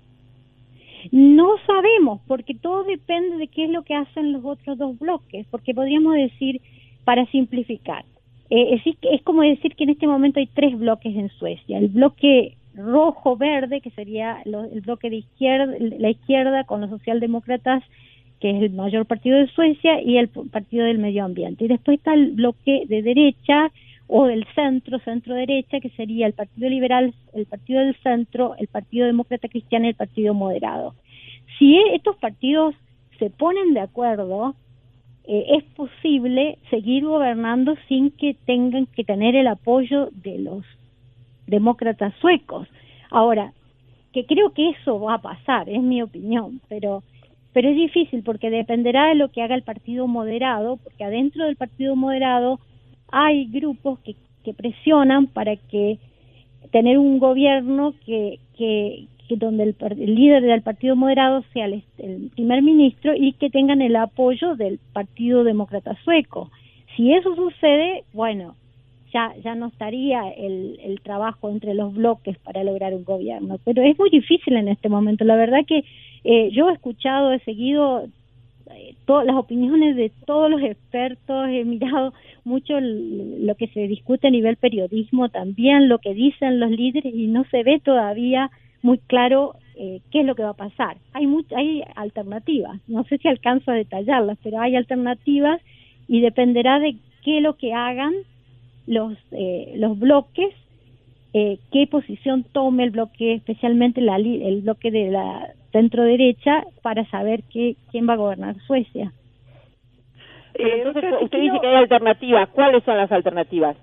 No sabemos, porque todo depende de qué es lo que hacen los otros dos bloques, porque podríamos decir, para simplificar, eh, es, es como decir que en este momento hay tres bloques en Suecia: el bloque rojo-verde, que sería lo, el bloque de izquierda, la izquierda con los socialdemócratas, que es el mayor partido de Suecia, y el partido del medio ambiente. Y después está el bloque de derecha o del centro, centro-derecha, que sería el Partido Liberal, el Partido del Centro, el Partido Demócrata Cristiano y el Partido Moderado. Si estos partidos se ponen de acuerdo, eh, es posible seguir gobernando sin que tengan que tener el apoyo de los demócratas suecos. Ahora, que creo que eso va a pasar, es mi opinión, pero pero es difícil porque dependerá de lo que haga el Partido Moderado, porque adentro del Partido Moderado hay grupos que, que presionan para que tener un gobierno que, que, que donde el, el líder del Partido Moderado sea el, el primer ministro y que tengan el apoyo del Partido Demócrata Sueco. Si eso sucede, bueno, ya ya no estaría el, el trabajo entre los bloques para lograr un gobierno, pero es muy difícil en este momento. La verdad que eh, yo he escuchado, he seguido eh, todas las opiniones de todos los expertos, he mirado mucho el, lo que se discute a nivel periodismo también, lo que dicen los líderes, y no se ve todavía muy claro eh, qué es lo que va a pasar. Hay much, hay alternativas, no sé si alcanzo a detallarlas, pero hay alternativas y dependerá de qué es lo que hagan los eh, los bloques, eh, qué posición tome el bloque, especialmente la, el bloque de la centro derecha, para saber qué, quién va a gobernar Suecia. Eh, Entonces usted dice que hay alternativas. ¿Cuáles son las alternativas?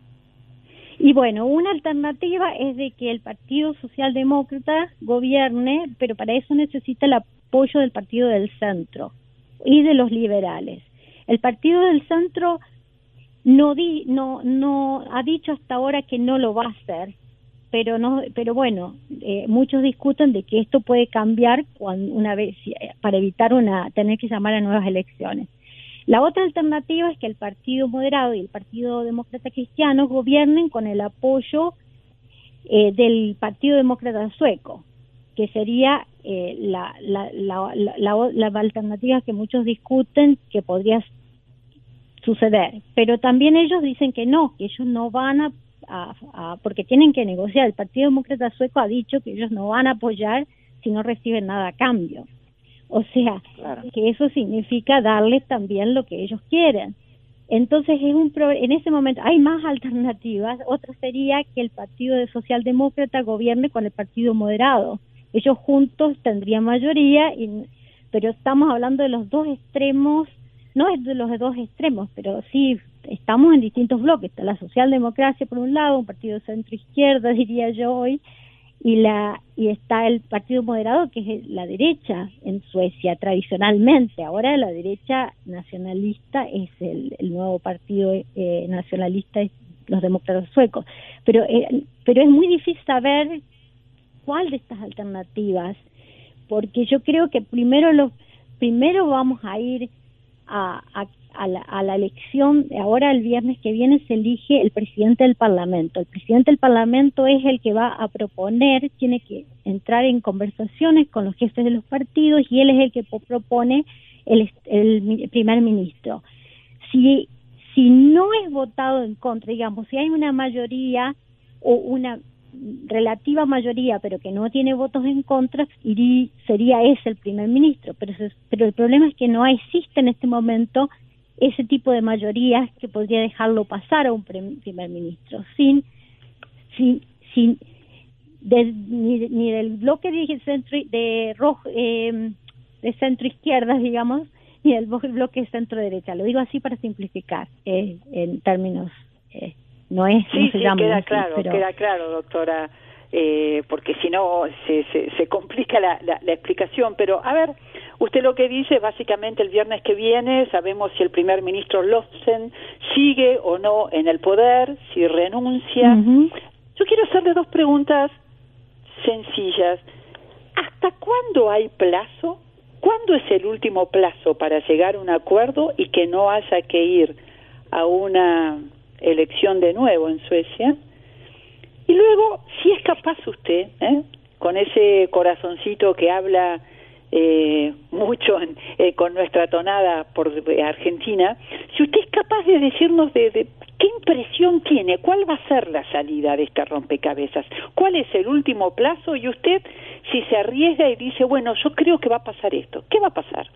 Y bueno, una alternativa es de que el Partido Socialdemócrata gobierne, pero para eso necesita el apoyo del Partido del Centro y de los liberales. El Partido del Centro no di, no no ha dicho hasta ahora que no lo va a hacer, pero no pero bueno, eh, muchos discuten de que esto puede cambiar cuando una vez para evitar una tener que llamar a nuevas elecciones. La otra alternativa es que el Partido Moderado y el Partido Demócrata Cristiano gobiernen con el apoyo eh, del Partido Demócrata Sueco, que sería eh, la, la, la, la, la, la alternativa que muchos discuten que podría suceder, pero también ellos dicen que no, que ellos no van a, a, a porque tienen que negociar. El Partido Demócrata Sueco ha dicho que ellos no van a apoyar si no reciben nada a cambio, o sea, claro, que eso significa darles también lo que ellos quieren. Entonces es un pro, en ese momento hay más alternativas. Otra sería que el Partido de Socialdemócrata gobierne con el Partido Moderado, ellos juntos tendrían mayoría, y, pero estamos hablando de los dos extremos. No es de los dos extremos, pero sí estamos en distintos bloques. Está la socialdemocracia por un lado, un partido centro-izquierda, diría yo hoy, y la y está el Partido Moderado, que es la derecha en Suecia tradicionalmente. Ahora la derecha nacionalista es el, el nuevo partido eh, nacionalista, es los demócratas suecos. Pero, eh, pero es muy difícil saber cuál de estas alternativas, porque yo creo que primero, los, primero vamos a ir A, a, a la, a la elección, ahora el viernes que viene se elige el presidente del Parlamento. El presidente del Parlamento es el que va a proponer, tiene que entrar en conversaciones con los jefes de los partidos y él es el que propone el, el primer ministro. Si, si no es votado en contra, digamos, si hay una mayoría o una relativa mayoría, pero que no tiene votos en contra, iría, sería ese el primer ministro. Pero, pero el problema es que no existe en este momento ese tipo de mayorías que podría dejarlo pasar a un primer ministro, sin, sin, sin de, ni, ni del bloque de centro de rojo, eh, de centro izquierda, digamos, ni del bloque de centro derecha. Lo digo así para simplificar, eh, en términos. Eh, No es, sí, no se sí, llama queda así, claro, pero... queda claro, doctora, eh, porque si no se, se, se complica la, la, la explicación. Pero, a ver, usted lo que dice, básicamente el viernes que viene sabemos si el primer ministro Lofsen sigue o no en el poder, si renuncia. Uh-huh. Yo quiero hacerle dos preguntas sencillas. ¿Hasta cuándo hay plazo? ¿Cuándo es el último plazo para llegar a un acuerdo y que no haya que ir a una elección de nuevo en Suecia? Y luego, si es capaz usted, ¿eh? con ese corazoncito que habla eh, mucho en, eh, con nuestra tonada por Argentina, si usted es capaz de decirnos de, de qué impresión tiene, cuál va a ser la salida de este rompecabezas, cuál es el último plazo, y usted, si se arriesga y dice, bueno, yo creo que va a pasar esto, ¿qué va a pasar?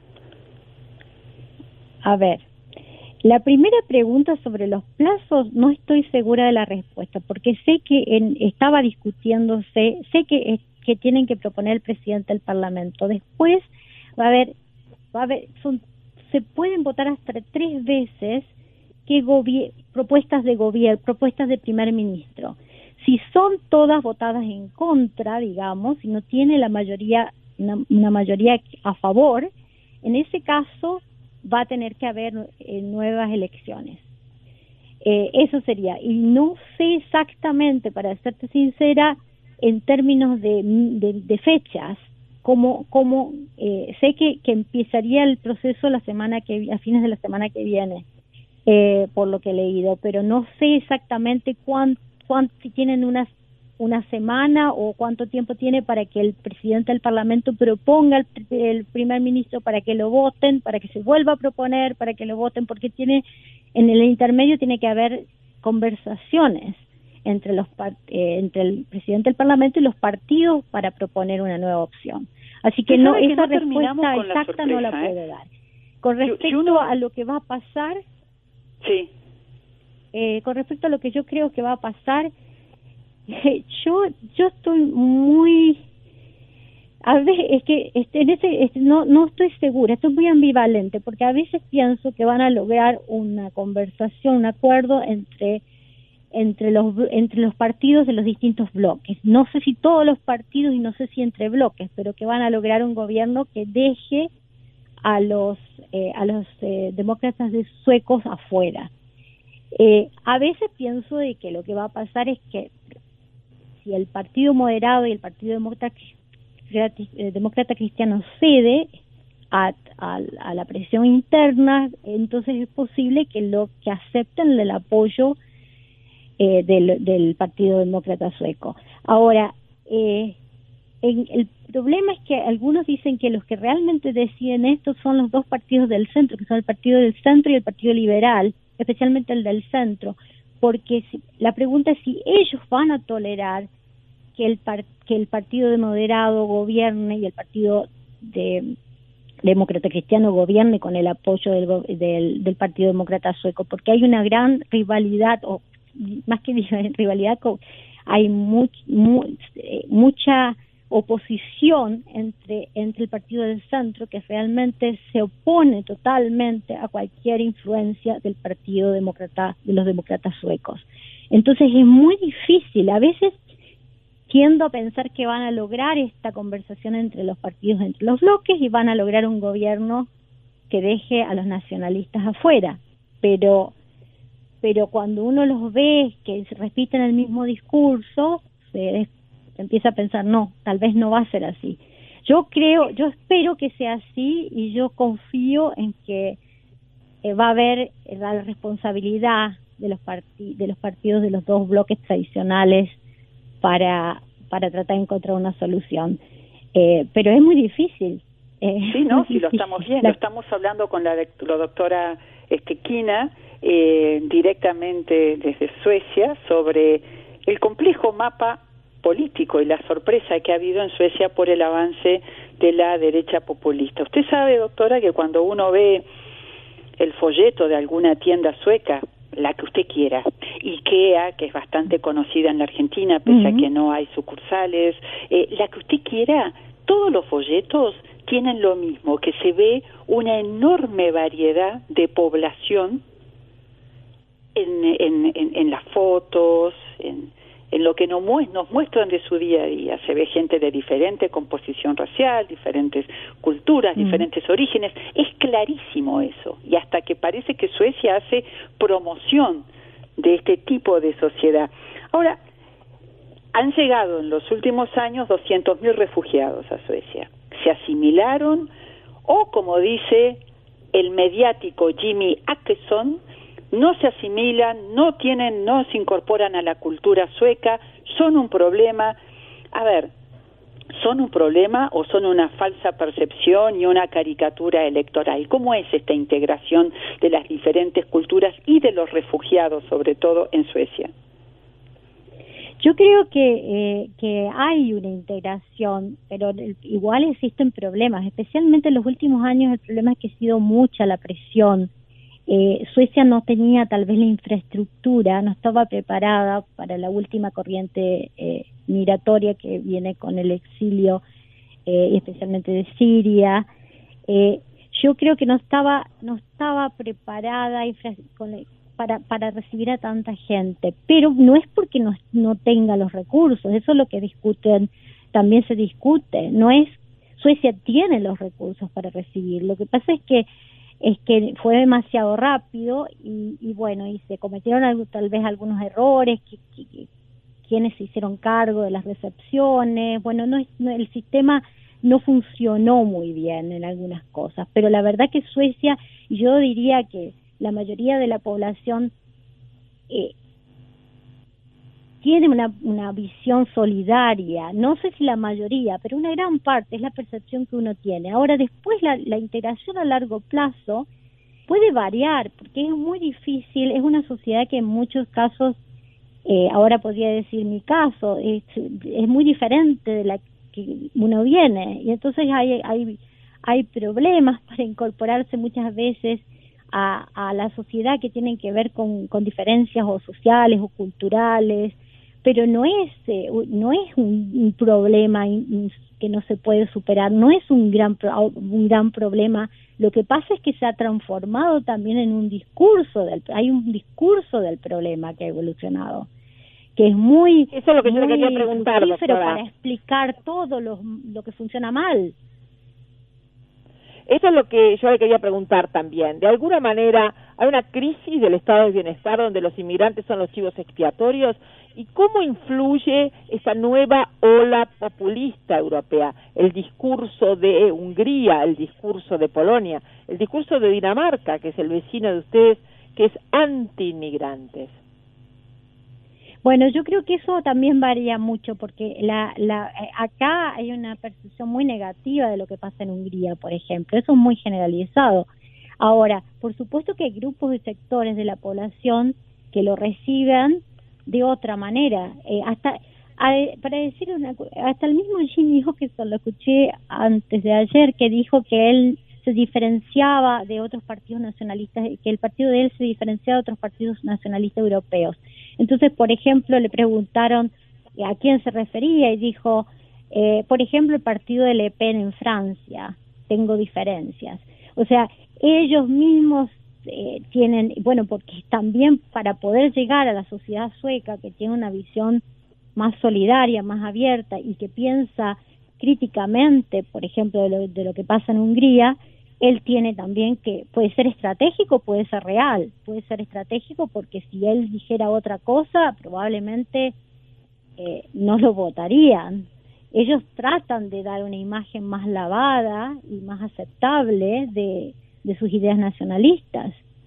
A ver, la primera pregunta sobre los plazos, no estoy segura de la respuesta, porque sé que en, estaba discutiéndose, sé que, que tienen que proponer el presidente del Parlamento. Después va a haber, va a haber son, se pueden votar hasta tres veces que gobier- propuestas de gobierno, propuestas de primer ministro. Si son todas votadas en contra, digamos, si no tiene la mayoría, una, una mayoría a favor, en ese caso va a tener que haber eh, nuevas elecciones. Eh, eso sería. Y no sé exactamente, para serte sincera, en términos de, de, de fechas, cómo, cómo eh, sé que, que empezaría el proceso la semana que a fines de la semana que viene, eh, por lo que he leído, pero no sé exactamente cuánto, cuánto si tienen unas una semana o cuánto tiempo tiene para que el presidente del Parlamento proponga el, el primer ministro para que lo voten, para que se vuelva a proponer, para que lo voten, porque tiene en el intermedio tiene que haber conversaciones entre los eh, entre el presidente del Parlamento y los partidos para proponer una nueva opción. Así que no, esa no respuesta exacta sorpresa, no la ¿eh? puedo dar. Con respecto yo, yo no... a lo que va a pasar, sí. Eh, con respecto a lo que yo creo que va a pasar, Yo yo estoy muy a veces es que este, en ese este, no no estoy segura, estoy muy ambivalente porque a veces pienso que van a lograr una conversación, un acuerdo entre entre los entre los partidos de los distintos bloques. No sé si todos los partidos y no sé si entre bloques, pero que van a lograr un gobierno que deje a los eh, a los eh, demócratas de suecos afuera. Eh, a veces pienso de que lo que va a pasar es que si el Partido Moderado y el Partido Demócrata, Demócrata Cristiano cede a, a, a la presión interna, entonces es posible que lo que acepten el apoyo eh, del, del Partido Demócrata Sueco. Ahora, eh, en, el problema es que algunos dicen que los que realmente deciden esto son los dos partidos del centro, que son el Partido del Centro y el Partido Liberal, especialmente el del centro, porque si, la pregunta es si ellos van a tolerar que el par, que el partido de moderado gobierne y el partido de demócrata cristiano gobierne con el apoyo del, del, del Partido Demócrata Sueco, porque hay una gran rivalidad, o más que rivalidad, hay much, much, mucha oposición entre entre el partido del centro, que realmente se opone totalmente a cualquier influencia del Partido Demócrata, de los demócratas suecos. Entonces es muy difícil, a veces tiendo a pensar que van a lograr esta conversación entre los partidos, entre los bloques, y van a lograr un gobierno que deje a los nacionalistas afuera, pero pero cuando uno los ve que repiten el mismo discurso, se empieza a pensar, no, tal vez no va a ser así. Yo creo, yo espero que sea así, y yo confío en que eh, va a haber la responsabilidad de los, parti de los partidos de los dos bloques tradicionales para, para tratar de encontrar una solución. Eh, pero es muy difícil. Eh, sí, no, si lo estamos viendo, la... estamos hablando con la, la doctora este, Kina, eh, directamente desde Suecia, sobre el complejo mapa político y la sorpresa que ha habido en Suecia por el avance de la derecha populista. Usted sabe, doctora, que cuando uno ve el folleto de alguna tienda sueca, la que usted quiera, IKEA, que es bastante conocida en la Argentina, pese uh-huh. a que no hay sucursales, eh, la que usted quiera, todos los folletos tienen lo mismo, que se ve una enorme variedad de población en, en, en, en las fotos, en, en lo que nos, mu- nos muestran de su día a día. Se ve gente de diferente composición racial, diferentes culturas, mm. diferentes orígenes. Es clarísimo eso. Y hasta que parece que Suecia hace promoción de este tipo de sociedad. Ahora, han llegado en los últimos años doscientos mil refugiados a Suecia. Se asimilaron, o como dice el mediático Jimmy Åkesson, no se asimilan, no tienen, no se incorporan a la cultura sueca, son un problema. A ver, ¿son un problema o son una falsa percepción y una caricatura electoral? ¿Cómo es esta integración de las diferentes culturas y de los refugiados, sobre todo en Suecia? Yo creo que, eh, que hay una integración, pero igual existen problemas, especialmente en los últimos años. El problema es que ha sido mucha la presión. Eh, Suecia no tenía tal vez la infraestructura, no estaba preparada para la última corriente eh, migratoria que viene con el exilio, eh, especialmente de Siria. Eh, yo creo que no estaba no estaba preparada infra con el, para para recibir a tanta gente, pero no es porque no, no tenga los recursos, eso es lo que discuten, también se discute, no es, Suecia tiene los recursos para recibir, lo que pasa es que es que fue demasiado rápido y, y bueno, y se cometieron algo, tal vez algunos errores, que, que, que, quienes se hicieron cargo de las recepciones, bueno, no, no el sistema no funcionó muy bien en algunas cosas, pero la verdad que Suecia, yo diría que la mayoría de la población eh, tiene una, una visión solidaria, no sé si la mayoría, pero una gran parte es la percepción que uno tiene. Ahora, después la, la integración a largo plazo puede variar, porque es muy difícil, es una sociedad que en muchos casos, eh, ahora podría decir mi caso, es, es muy diferente de la que uno viene, y entonces hay, hay, hay problemas para incorporarse muchas veces a, a la sociedad que tienen que ver con, con diferencias o sociales o culturales, pero no es eh, no es un, un problema in, que no se puede superar, no es un gran pro, un gran problema. Lo que pasa es que se ha transformado también en un discurso del hay un discurso del problema que ha evolucionado, que es muy eso es lo que yo le quería preguntar, doctora, para explicar todo lo, lo que funciona mal. Eso es lo que yo le quería preguntar también. De alguna manera hay una crisis del estado de bienestar donde los inmigrantes son los chivos expiatorios. ¿Y cómo influye esta nueva ola populista europea? El discurso de Hungría, el discurso de Polonia, el discurso de Dinamarca, que es el vecino de ustedes, que es anti-inmigrantes. Bueno, yo creo que eso también varía mucho, porque la, la, acá hay una percepción muy negativa de lo que pasa en Hungría, por ejemplo. Eso es muy generalizado. Ahora, por supuesto que hay grupos y sectores de la población que lo reciben de otra manera. Eh, hasta a, para decir una, hasta el mismo Jimmy Åkesson, lo escuché antes de ayer, que dijo que él se diferenciaba de otros partidos nacionalistas, que el partido de él se diferenciaba de otros partidos nacionalistas europeos. Entonces, por ejemplo, le preguntaron a quién se refería y dijo, eh, por ejemplo, el partido de Le Pen en Francia, tengo diferencias. O sea, ellos mismos eh, tienen, bueno, porque también para poder llegar a la sociedad sueca, que tiene una visión más solidaria, más abierta y que piensa críticamente, por ejemplo, de lo, de lo que pasa en Hungría, él tiene también que, puede ser estratégico, puede ser real, puede ser estratégico porque si él dijera otra cosa, probablemente eh, no lo votarían. Ellos tratan de dar una imagen más lavada y más aceptable de, de sus ideas nacionalistas.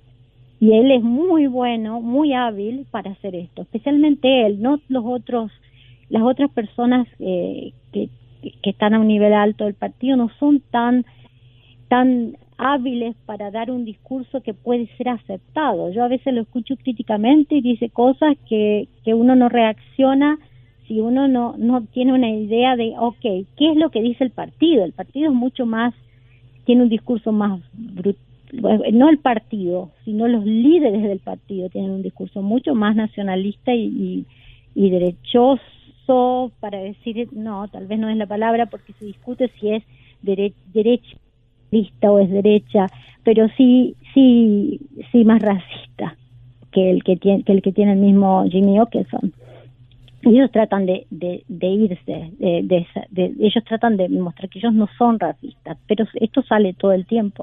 y él es muy bueno, muy hábil para hacer esto, especialmente él, no los otros, las otras personas eh, que, que están a un nivel alto del partido no son tan, tan hábiles para dar un discurso que puede ser aceptado. Yo a veces lo escucho críticamente y dice cosas que, que uno no reacciona si uno no, no tiene una idea de, ok, ¿qué es lo que dice el partido? El partido es mucho más, tiene un discurso más brutal, no el partido, sino los líderes del partido tienen un discurso mucho más nacionalista y, y, y derechoso, para decir, no, tal vez no es la palabra porque se discute si es dere, derechista o es derecha, pero sí, sí, sí más racista que el que tiene, que el que tiene el mismo Jimmy Åkesson. Ellos tratan de, de, de irse, de, de, de, ellos tratan de mostrar que ellos no son racistas, pero esto sale todo el tiempo.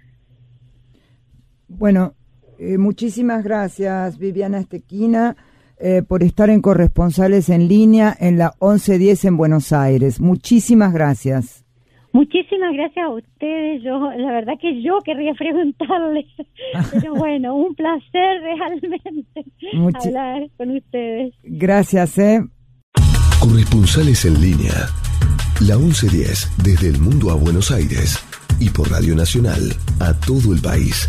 Bueno, eh, muchísimas gracias, Viviana Estequina, eh, por estar en Corresponsales en Línea en la once diez en Buenos Aires. Muchísimas gracias. Muchísimas gracias a ustedes. Yo, la verdad que yo querría preguntarles, pero bueno, un placer realmente Muchi- hablar con ustedes. Gracias, eh. Corresponsales en Línea, la once diez desde el mundo a Buenos Aires y por Radio Nacional a todo el país.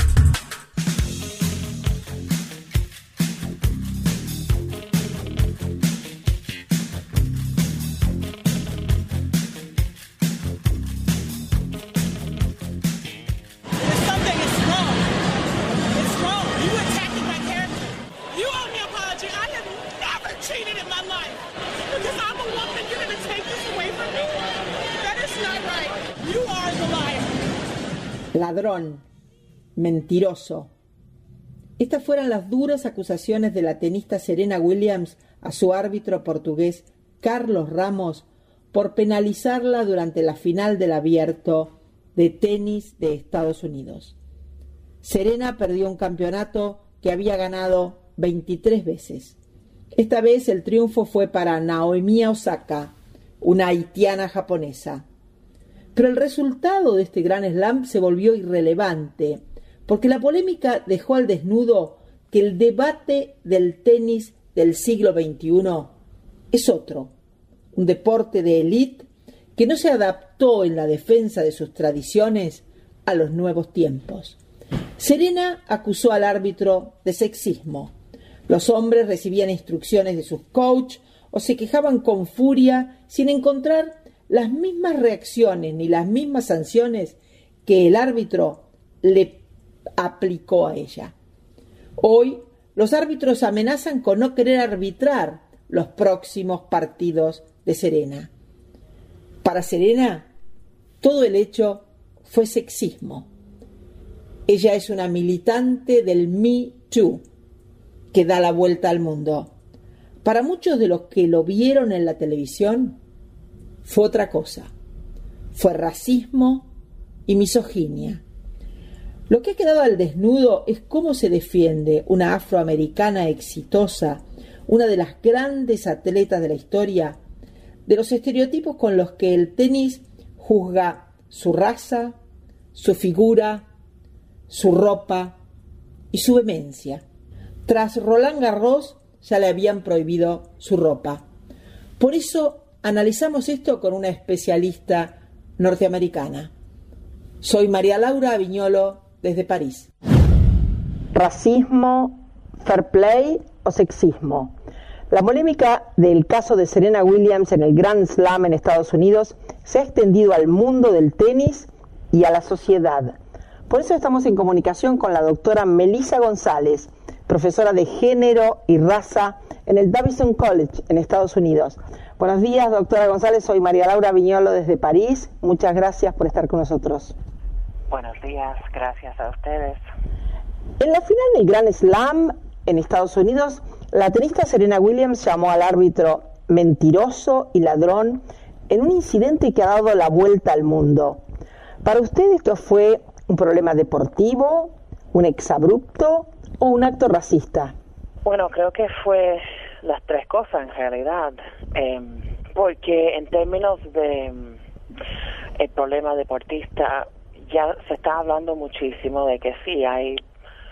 Ladrón, mentiroso. Estas fueron las duras acusaciones de la tenista Serena Williams a su árbitro portugués Carlos Ramos por penalizarla durante la final del Abierto de tenis de Estados Unidos. Serena perdió un campeonato que había ganado veintitrés veces. Esta vez el triunfo fue para Naomi Osaka, una haitiana japonesa. Pero el resultado de este gran slam se volvió irrelevante, porque la polémica dejó al desnudo que el debate del tenis del siglo veintiuno es otro, un deporte de élite que no se adaptó en la defensa de sus tradiciones a los nuevos tiempos. Serena acusó al árbitro de sexismo. Los hombres recibían instrucciones de sus coaches o se quejaban con furia sin encontrar las mismas reacciones ni las mismas sanciones que el árbitro le aplicó a ella. Hoy, los árbitros amenazan con no querer arbitrar los próximos partidos de Serena. Para Serena, todo el hecho fue sexismo. Ella es una militante del Me Too, que da la vuelta al mundo. Para muchos de los que lo vieron en la televisión, fue otra cosa. Fue racismo y misoginia. Lo que ha quedado al desnudo es cómo se defiende una afroamericana exitosa, una de las grandes atletas de la historia, de los estereotipos con los que el tenis juzga su raza, su figura, su ropa y su vehemencia. Tras Roland Garros ya le habían prohibido su ropa. Por eso analizamos esto con una especialista norteamericana. Soy María Laura Viñolo desde París. Racismo, fair play o sexismo. La polémica del caso de Serena Williams en el Grand Slam en Estados Unidos se ha extendido al mundo del tenis y a la sociedad. Por eso estamos en comunicación con la doctora Melissa González, profesora de género y raza en el Davidson College en Estados Unidos. Buenos días, doctora González. Soy María Laura Viñolo desde París. Muchas gracias por estar con nosotros. Buenos días, gracias a ustedes. En la final del Grand Slam en Estados Unidos, la tenista Serena Williams llamó al árbitro mentiroso y ladrón en un incidente que ha dado la vuelta al mundo. ¿Para usted esto fue un problema deportivo, un exabrupto o un acto racista? Bueno, creo que fue las tres cosas en realidad, eh, porque en términos de eh, el problema deportista ya se está hablando muchísimo de que sí hay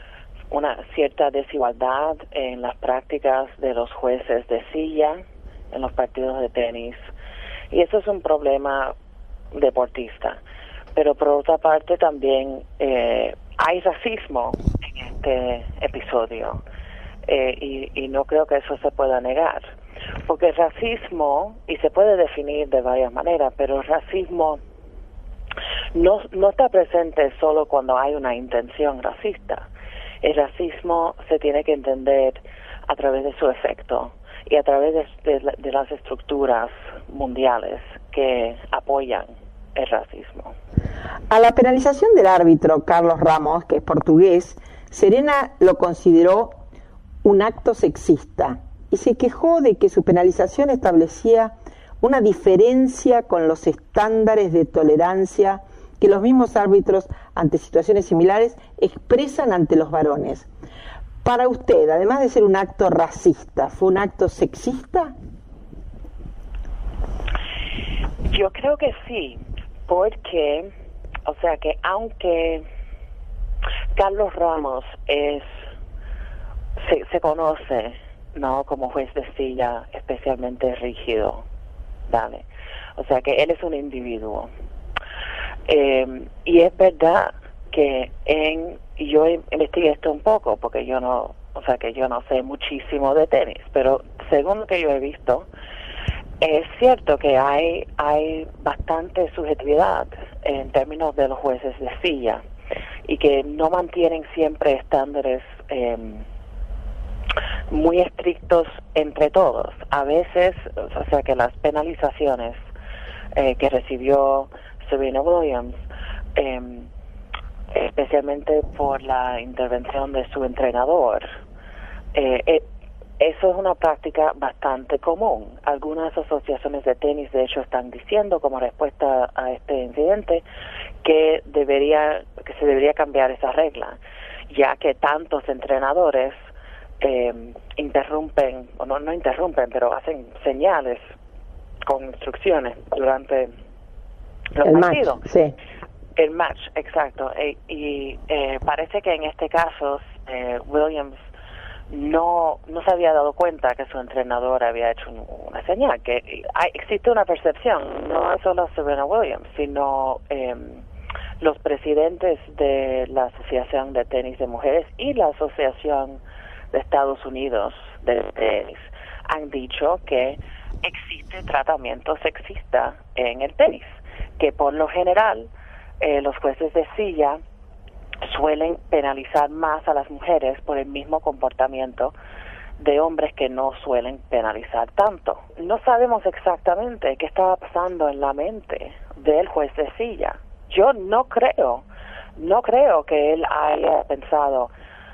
una cierta desigualdad en las prácticas de los jueces de silla en los partidos de tenis, y eso es un problema deportista. Pero por otra parte también eh, hay racismo en este episodio, eh, y, y no creo que eso se pueda negar, porque el racismo, y se puede definir de varias maneras, pero el racismo no, no está presente solo cuando hay una intención racista. El racismo se tiene que entender a través de su efecto y a través de, de, de las estructuras mundiales que apoyan el racismo. A la penalización del árbitro Carlos Ramos, que es portugués, Serena lo consideró un acto sexista y se quejó de que su penalización establecía una diferencia con los estándares de tolerancia que los mismos árbitros ante situaciones similares expresan ante los varones. Para usted, además de ser un acto racista, ¿fue un acto sexista? Yo creo que sí, porque, o sea que aunque Carlos Ramos es se, se conoce, ¿no?, como juez de silla especialmente rígido, ¿vale? O sea que él es un individuo. Eh, y es verdad que en y yo investigué esto un poco porque yo no, o sea que yo no sé muchísimo de tenis, pero según lo que yo he visto, es cierto que hay hay bastante subjetividad en términos de los jueces de silla y que no mantienen siempre estándares eh, muy estrictos entre todos. A veces, o sea que las penalizaciones eh, que recibió Serena Williams, eh, especialmente por la intervención de su entrenador, eh, eh, eso es una práctica bastante común. Algunas asociaciones de tenis, de hecho, están diciendo como respuesta a este incidente que debería, que se debería cambiar esa regla, ya que tantos entrenadores eh, interrumpen, o no, no interrumpen, pero hacen señales con instrucciones durante los el partidos. Match, sí. El match, exacto. E, y eh, parece que en este caso eh, Williams no no se había dado cuenta que su entrenador había hecho un, una señal, que hay, existe una percepción, no es solo Serena Williams, sino eh, los presidentes de la Asociación de Tenis de Mujeres y la Asociación de Estados Unidos de Tenis han dicho que existe tratamiento sexista en el tenis, que por lo general eh, los jueces de silla suelen penalizar más a las mujeres por el mismo comportamiento de hombres que no suelen penalizar tanto. No sabemos exactamente qué estaba pasando en la mente del juez de silla. Yo no creo, no creo que él haya pensado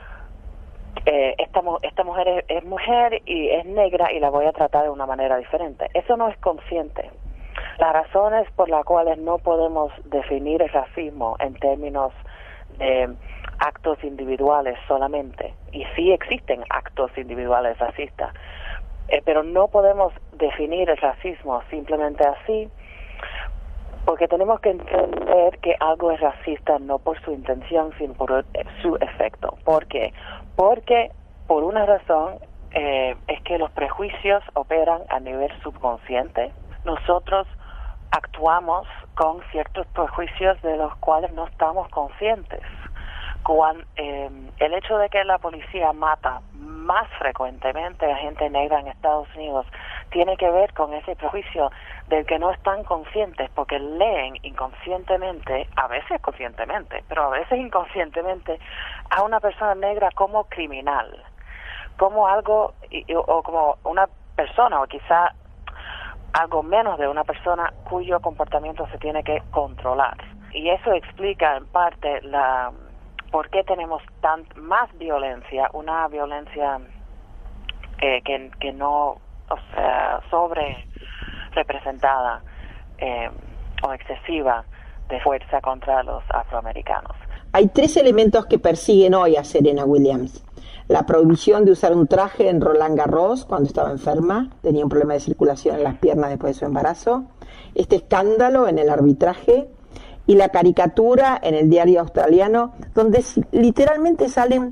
eh, esta, esta mujer es, es mujer y es negra y la voy a tratar de una manera diferente. Eso no es consciente. Las razones por las cuales no podemos definir el racismo en términos de actos individuales solamente, y sí existen actos individuales racistas, eh, pero no podemos definir el racismo simplemente así, porque tenemos que entender que algo es racista no por su intención, sino por su efecto. ¿Por qué? Porque por una razón eh, es que los prejuicios operan a nivel subconsciente. Nosotros actuamos con ciertos prejuicios de los cuales no estamos conscientes. Cuando, eh, el hecho de que la policía mata más frecuentemente a gente negra en Estados Unidos tiene que ver con ese prejuicio del que no están conscientes, porque leen inconscientemente, a veces conscientemente, pero a veces inconscientemente, a una persona negra como criminal, como algo, o como una persona, o quizá algo menos de una persona cuyo comportamiento se tiene que controlar. Y eso explica en parte la por qué tenemos tan más violencia, una violencia eh, que, que no, o sea, sobre representada eh, o excesiva de fuerza contra los afroamericanos. Hay tres elementos que persiguen hoy a Serena Williams. La prohibición de usar un traje en Roland Garros cuando estaba enferma, tenía un problema de circulación en las piernas después de su embarazo, este escándalo en el arbitraje y la caricatura en el diario australiano, donde literalmente salen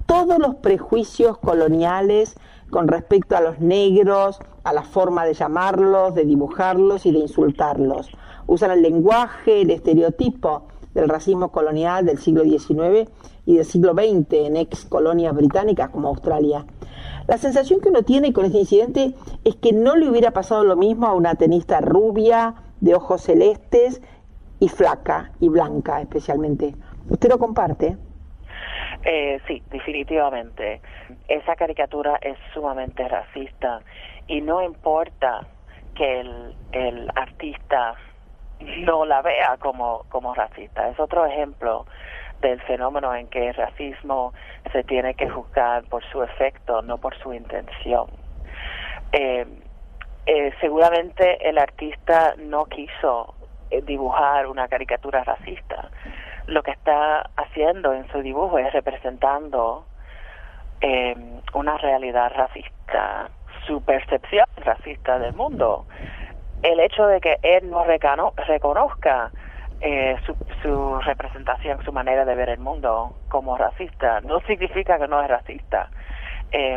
todos los prejuicios coloniales con respecto a los negros, a la forma de llamarlos, de dibujarlos y de insultarlos. Usan el lenguaje, el estereotipo del racismo colonial del siglo diecinueve y del siglo veinte en ex colonias británicas como Australia. La sensación que uno tiene con este incidente es que no le hubiera pasado lo mismo a una tenista rubia, de ojos celestes y flaca y blanca especialmente. ¿Usted lo comparte? Eh, sí, definitivamente. Esa caricatura es sumamente racista y no importa que el, el artista no la vea como, como racista. Es otro ejemplo del fenómeno en que el racismo se tiene que juzgar por su efecto, no por su intención. Eh, eh, seguramente el artista no quiso eh, dibujar una caricatura racista. Lo que está haciendo en su dibujo es representando eh, una realidad racista, su percepción racista del mundo. El hecho de que él no recano, reconozca eh, su, su representación, su manera de ver el mundo como racista, no significa que no es racista. Eh,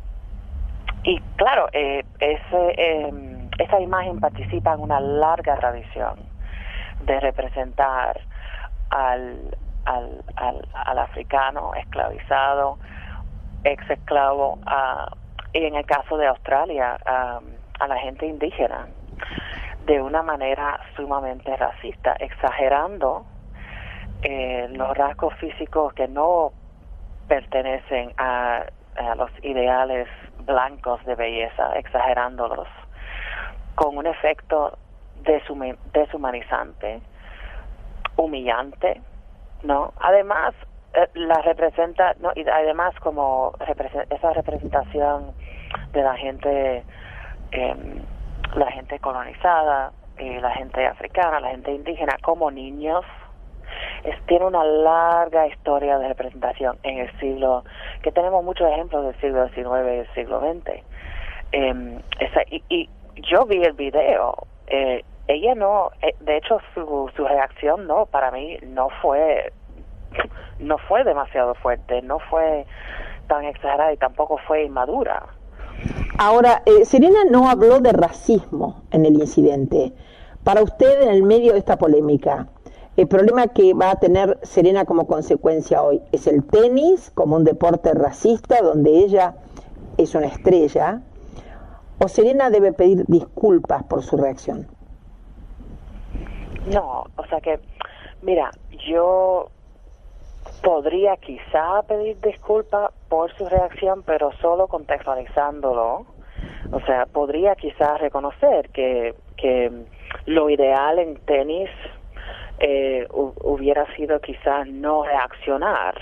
y claro, eh, ese, eh, esa imagen participa en una larga tradición de representar Al, al, al, al africano esclavizado, ex esclavo, uh, y en el caso de Australia, uh, a la gente indígena, de una manera sumamente racista, exagerando eh, los rasgos físicos que no pertenecen a, a los ideales blancos de belleza, exagerándolos, con un efecto deshum- deshumanizante, humillante, ¿no? Además, eh, la representa, ¿no? Y además como represent- esa representación de la gente, eh, la gente colonizada, y la gente africana, la gente indígena, como niños, es, tiene una larga historia de representación en el siglo, que tenemos muchos ejemplos del siglo diecinueve y del siglo veinte. Eh, esa, y, y yo vi el video, eh, ella no, de hecho su, su reacción no, para mí no fue, no fue demasiado fuerte, no fue tan exagerada y tampoco fue inmadura. Ahora, eh, Serena no habló de racismo en el incidente. Para usted, en el medio de esta polémica, el problema que va a tener Serena como consecuencia hoy es el tenis como un deporte racista donde ella es una estrella, o Serena debe pedir disculpas por su reacción. No, o sea que, mira, yo podría quizá pedir disculpas por su reacción, pero solo contextualizándolo. O sea, podría quizá reconocer que, que lo ideal en tenis eh, hubiera sido quizás no reaccionar.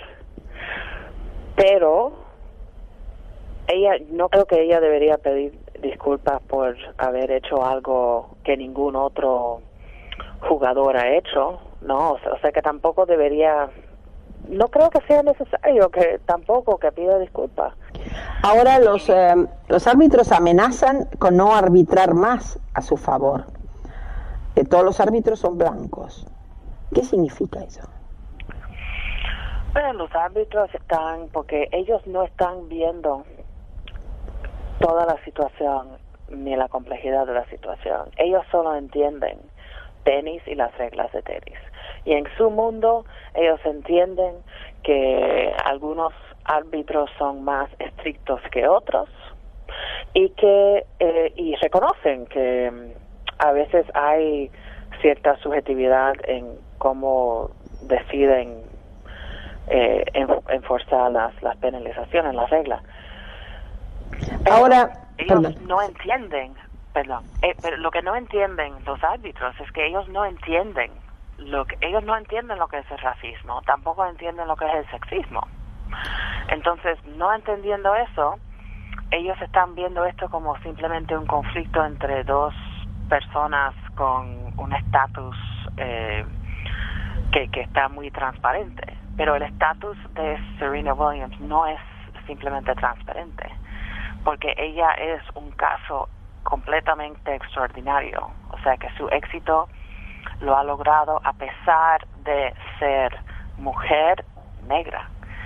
Pero ella, no creo que ella debería pedir disculpas por haber hecho algo que ningún otro jugador ha hecho, no, o sea, o sea que tampoco debería, no creo que sea necesario que tampoco que pida disculpas. Ahora los eh, los árbitros amenazan con no arbitrar más a su favor. Que todos los árbitros son blancos. ¿Qué significa eso? Bueno, los árbitros están, porque ellos no están viendo toda la situación ni la complejidad de la situación. Ellos solo entienden tenis y las reglas de tenis. Y en su mundo ellos entienden que algunos árbitros son más estrictos que otros y que eh, y reconocen que a veces hay cierta subjetividad en cómo deciden eh, enforzar las, las penalizaciones, las reglas. Pero ahora ellos perdón. no entienden Perdón, eh, pero lo que no entienden los árbitros es que ellos no entienden lo que ellos no entienden lo que es el racismo, tampoco entienden lo que es el sexismo. Entonces, no entendiendo eso, ellos están viendo esto como simplemente un conflicto entre dos personas con un estatus eh, que, que está muy transparente. Pero el estatus de Serena Williams no es simplemente transparente, porque ella es un caso completamente extraordinario, o sea que su éxito lo ha logrado a pesar de ser mujer negra.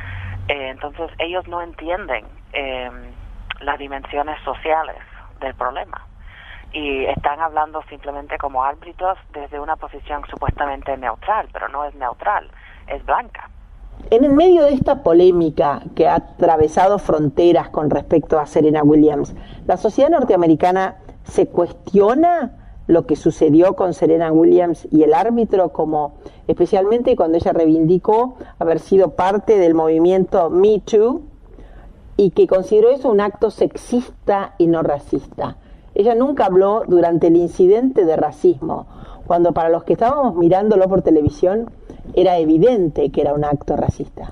Eh, entonces ellos no entienden eh, las dimensiones sociales del problema y están hablando simplemente como árbitros desde una posición supuestamente neutral, pero no es neutral, es blanca. En el medio de esta polémica que ha atravesado fronteras con respecto a Serena Williams, ¿la sociedad norteamericana se cuestiona lo que sucedió con Serena Williams y el árbitro, como especialmente cuando ella reivindicó haber sido parte del movimiento Me Too y que consideró eso un acto sexista y no racista? Ella nunca habló durante el incidente de racismo, cuando para los que estábamos mirándolo por televisión era evidente que era un acto racista.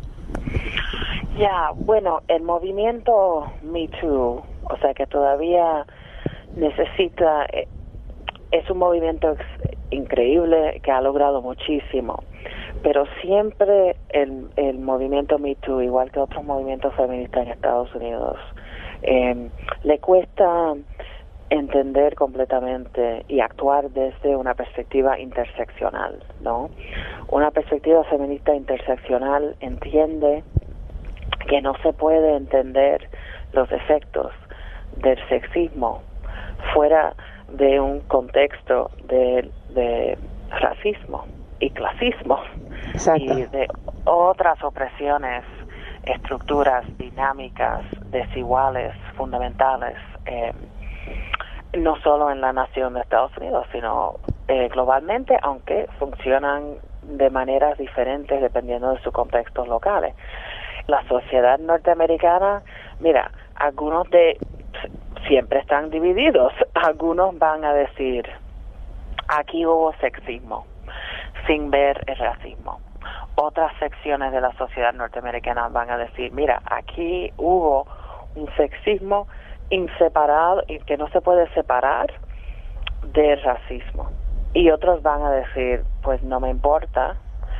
Ya, bueno, el movimiento Me Too, o sea que todavía necesita, es un movimiento increíble que ha logrado muchísimo, pero siempre el, el movimiento Me Too, igual que otros movimientos feministas en Estados Unidos, eh, le cuesta entender completamente y actuar desde una perspectiva interseccional, ¿no? Una perspectiva feminista interseccional entiende que no se puede entender los efectos del sexismo fuera de un contexto de, de racismo y clasismo. Exacto. Y de otras opresiones, estructuras dinámicas, desiguales, fundamentales, eh, no solo en la nación de Estados Unidos, sino eh, globalmente, aunque funcionan de maneras diferentes dependiendo de sus contextos locales. La sociedad norteamericana, mira, algunos de siempre están divididos. Algunos van a decir, aquí hubo sexismo, sin ver el racismo. Otras secciones de la sociedad norteamericana van a decir, mira, aquí hubo un sexismo inseparable y que no se puede separar del racismo. Y otros van a decir, pues no me importa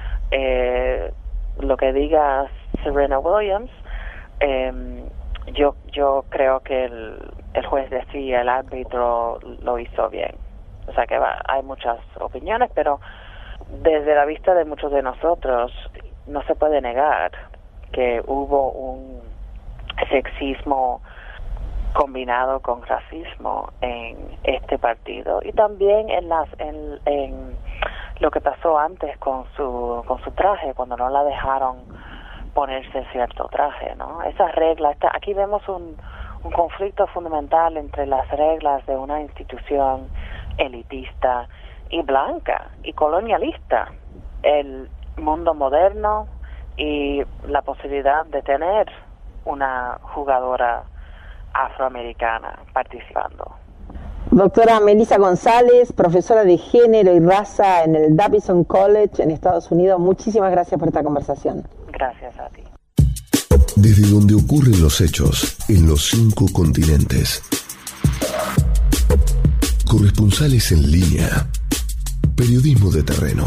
eh, lo que diga Serena Williams, eh, yo yo creo que el, el juez decía, el árbitro lo hizo bien. O sea que va, hay muchas opiniones, pero desde la vista de muchos de nosotros no se puede negar que hubo un sexismo combinado con racismo en este partido y también en las en, en lo que pasó antes con su con su traje, cuando no la dejaron ponerse cierto traje, ¿no? Esas reglas, está, aquí vemos un, un conflicto fundamental entre las reglas de una institución elitista y blanca y colonialista, el mundo moderno y la posibilidad de tener una jugadora afroamericana participando. Doctora Melissa González, profesora de género y raza en el Davidson College en Estados Unidos, muchísimas gracias por esta conversación. Gracias a ti. Desde donde ocurren los hechos en los cinco continentes. Corresponsales en línea. Periodismo de terreno.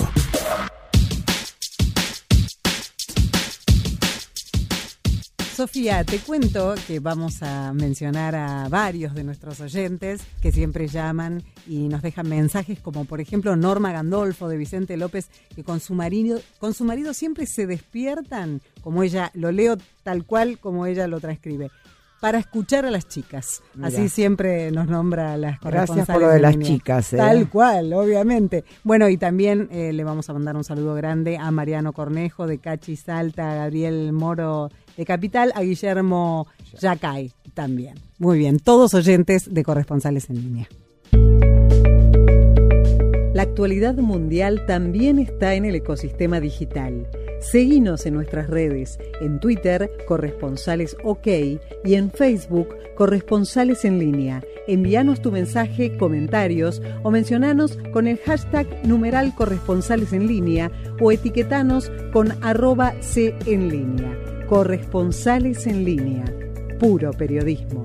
Sofía, te cuento que vamos a mencionar a varios de nuestros oyentes que siempre llaman y nos dejan mensajes, como por ejemplo Norma Gandolfo de Vicente López, que con su marido, con su marido siempre se despiertan, como ella, lo leo tal cual como ella lo transcribe, para escuchar a las chicas. Mirá. Así siempre nos nombra a las corresponsales. Gracias por lo de las chicas. ¿eh? Tal cual, obviamente. Bueno, y también eh, le vamos a mandar un saludo grande a Mariano Cornejo de Cachi Salta, a Gabriel Moro de Capital, a Guillermo Yacay también. Muy bien, todos oyentes de Corresponsales en Línea. La actualidad mundial también está en el ecosistema digital. Seguinos en nuestras redes, en Twitter, Corresponsales OK, y en Facebook, Corresponsales en Línea. Envíanos tu mensaje, comentarios o mencionanos con el hashtag numeral Corresponsales en Línea o etiquetanos con arroba C en línea. Corresponsales en Línea. Puro periodismo.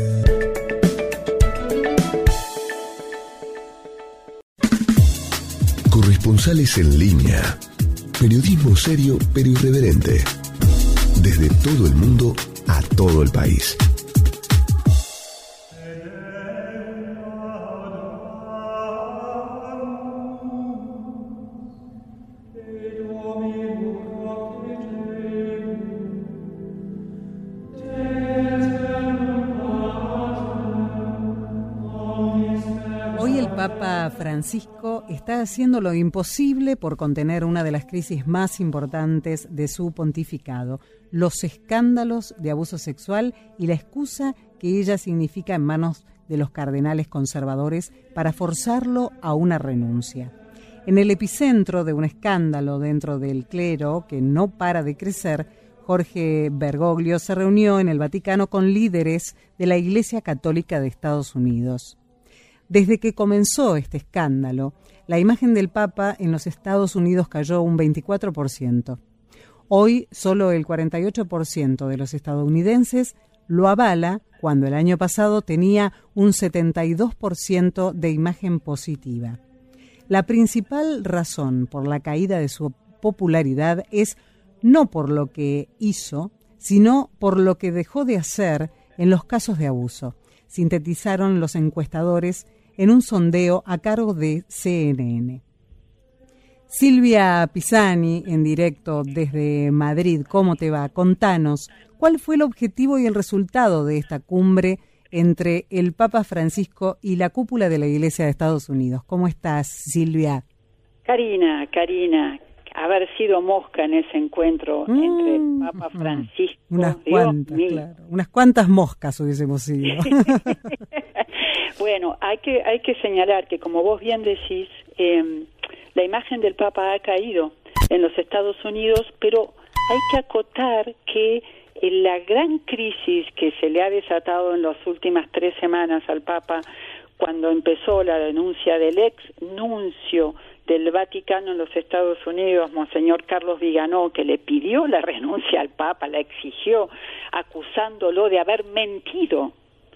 Corresponsales en Línea. Periodismo serio pero irreverente. Desde todo el mundo a todo el país. Papa Francisco está haciendo lo imposible por contener una de las crisis más importantes de su pontificado, los escándalos de abuso sexual y la excusa que ella significa en manos de los cardenales conservadores para forzarlo a una renuncia. En el epicentro de un escándalo dentro del clero que no para de crecer, Jorge Bergoglio se reunió en el Vaticano con líderes de la Iglesia Católica de Estados Unidos. Desde que comenzó este escándalo, la imagen del Papa en los Estados Unidos cayó un veinticuatro por ciento. Hoy, solo el cuarenta y ocho por ciento de los estadounidenses lo avala, cuando el año pasado tenía un setenta y dos por ciento de imagen positiva. La principal razón por la caída de su popularidad es no por lo que hizo, sino por lo que dejó de hacer en los casos de abuso, sintetizaron los encuestadores en un sondeo a cargo de C N N. Silvia Pisani, en directo desde Madrid, ¿cómo te va? Contanos, ¿cuál fue el objetivo y el resultado de esta cumbre entre el Papa Francisco y la cúpula de la Iglesia de Estados Unidos? ¿Cómo estás, Silvia? Karina, Karina, haber sido mosca en ese encuentro mm, entre el Papa Francisco... Unas cuantas, claro, unas cuantas moscas hubiésemos sido. Bueno, hay que hay que señalar que, como vos bien decís, eh, la imagen del Papa ha caído en los Estados Unidos, pero hay que acotar que en la gran crisis que se le ha desatado en las últimas tres semanas al Papa, cuando empezó la denuncia del ex nuncio del Vaticano en los Estados Unidos, Monseñor Carlos Viganó, que le pidió la renuncia al Papa, la exigió, acusándolo de haber mentido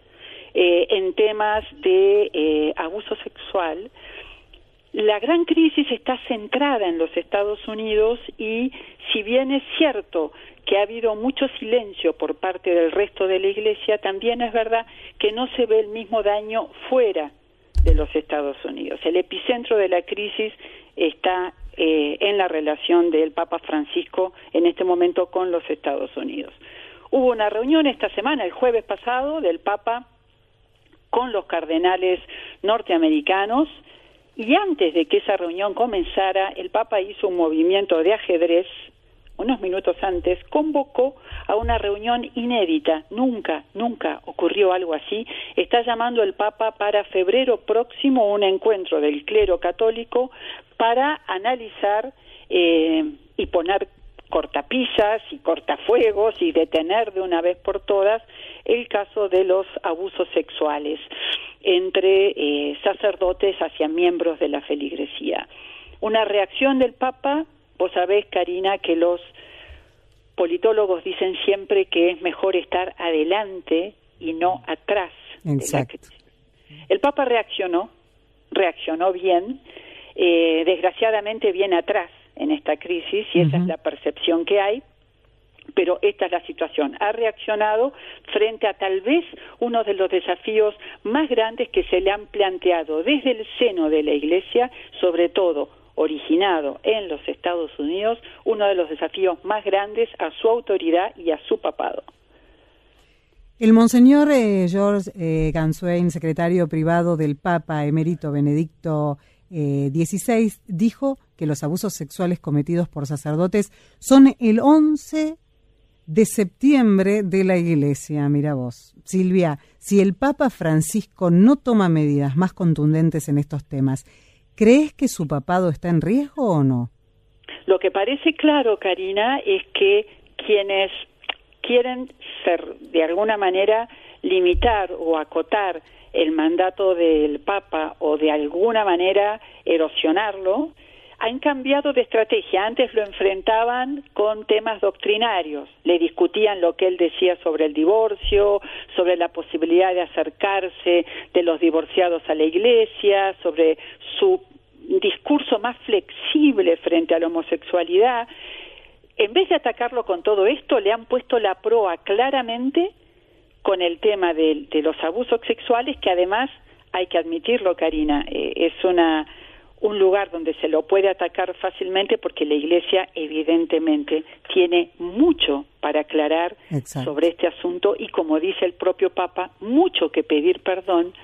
eh, en temas de eh, abuso sexual. La gran crisis está centrada en los Estados Unidos y, si bien es cierto que ha habido mucho silencio por parte del resto de la Iglesia, también es verdad que no se ve el mismo daño fuera de los Estados Unidos. El epicentro de la crisis está eh, en la relación del Papa Francisco en este momento con los Estados Unidos. Hubo una reunión esta semana, el jueves pasado, del Papa con los cardenales norteamericanos, y antes de que esa reunión comenzara, el Papa hizo un movimiento de ajedrez. Unos minutos antes, convocó a una reunión inédita. Nunca, nunca ocurrió algo así. Está llamando el Papa para febrero próximo un encuentro del clero católico para analizar eh, y poner cortapisas y cortafuegos y detener de una vez por todas el caso de los abusos sexuales entre eh, sacerdotes hacia miembros de la feligresía. Una reacción del Papa. Vos sabés, Karina, que los politólogos dicen siempre que es mejor estar adelante y no atrás. Exacto. El Papa reaccionó, reaccionó bien, eh, desgraciadamente bien atrás en esta crisis, y esa uh-huh. es la percepción que hay, pero esta es la situación. Ha reaccionado frente a tal vez uno de los desafíos más grandes que se le han planteado desde el seno de la Iglesia, sobre todo originado en los Estados Unidos, uno de los desafíos más grandes a su autoridad y a su papado. El monseñor eh, George eh, Ganswein, secretario privado del Papa emérito Benedicto eh, dieciséis, dijo que los abusos sexuales cometidos por sacerdotes son el once de septiembre de la Iglesia. Mira vos, Silvia, si el Papa Francisco no toma medidas más contundentes en estos temas, ¿crees que su papado está en riesgo o no? Lo que parece claro, Karina, es que quienes quieren ser, de alguna manera, limitar o acotar el mandato del Papa o de alguna manera erosionarlo, han cambiado de estrategia. Antes lo enfrentaban con temas doctrinarios, le discutían lo que él decía sobre el divorcio, sobre la posibilidad de acercarse de los divorciados a la Iglesia, sobre su discurso más flexible frente a la homosexualidad. En vez de atacarlo con todo esto, le han puesto la proa claramente con el tema de, de los abusos sexuales, que además, hay que admitirlo, Karina, eh, es una un lugar donde se lo puede atacar fácilmente, porque la Iglesia evidentemente tiene mucho para aclarar Exacto. sobre este asunto, y como dice el propio Papa, mucho que pedir perdón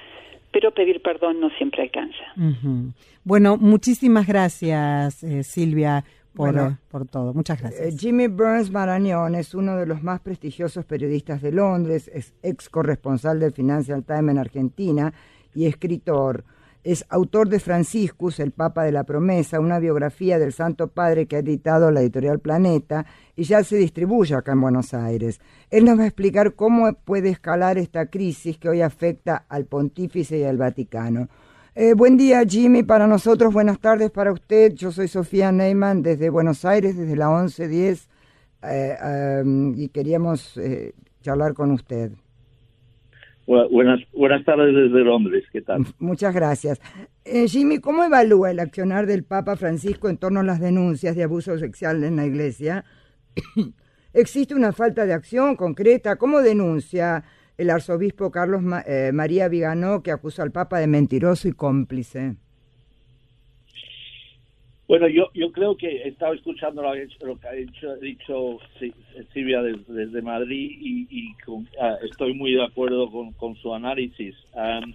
pero pedir perdón no siempre alcanza. Uh-huh. Bueno, muchísimas gracias, eh, Silvia, por, bueno, eh, por todo. Muchas gracias. Eh, Jimmy Burns Marañón es uno de los más prestigiosos periodistas de Londres, es ex corresponsal del Financial Times en Argentina y escritor. Es autor de Franciscus, el Papa de la Promesa, una biografía del Santo Padre que ha editado la editorial Planeta y ya se distribuye acá en Buenos Aires. Él nos va a explicar cómo puede escalar esta crisis que hoy afecta al Pontífice y al Vaticano. Eh, buen día, Jimmy, para nosotros, buenas tardes para usted. Yo soy Sofía Neyman desde Buenos Aires, desde la once diez, eh, um, y queríamos eh, charlar con usted. Buenas, buenas tardes desde Londres, ¿qué tal? Muchas gracias. Eh, Jimmy, ¿cómo evalúa el accionar del Papa Francisco en torno a las denuncias de abuso sexual en la Iglesia? ¿Existe una falta de acción concreta? ¿Cómo denuncia el arzobispo Carlos Ma- eh, María Viganó, que acusa al Papa de mentiroso y cómplice? Bueno, yo yo creo que he estado escuchando lo, lo que ha dicho, dicho Silvia desde, desde Madrid y, y con, uh, estoy muy de acuerdo con, con su análisis. Um,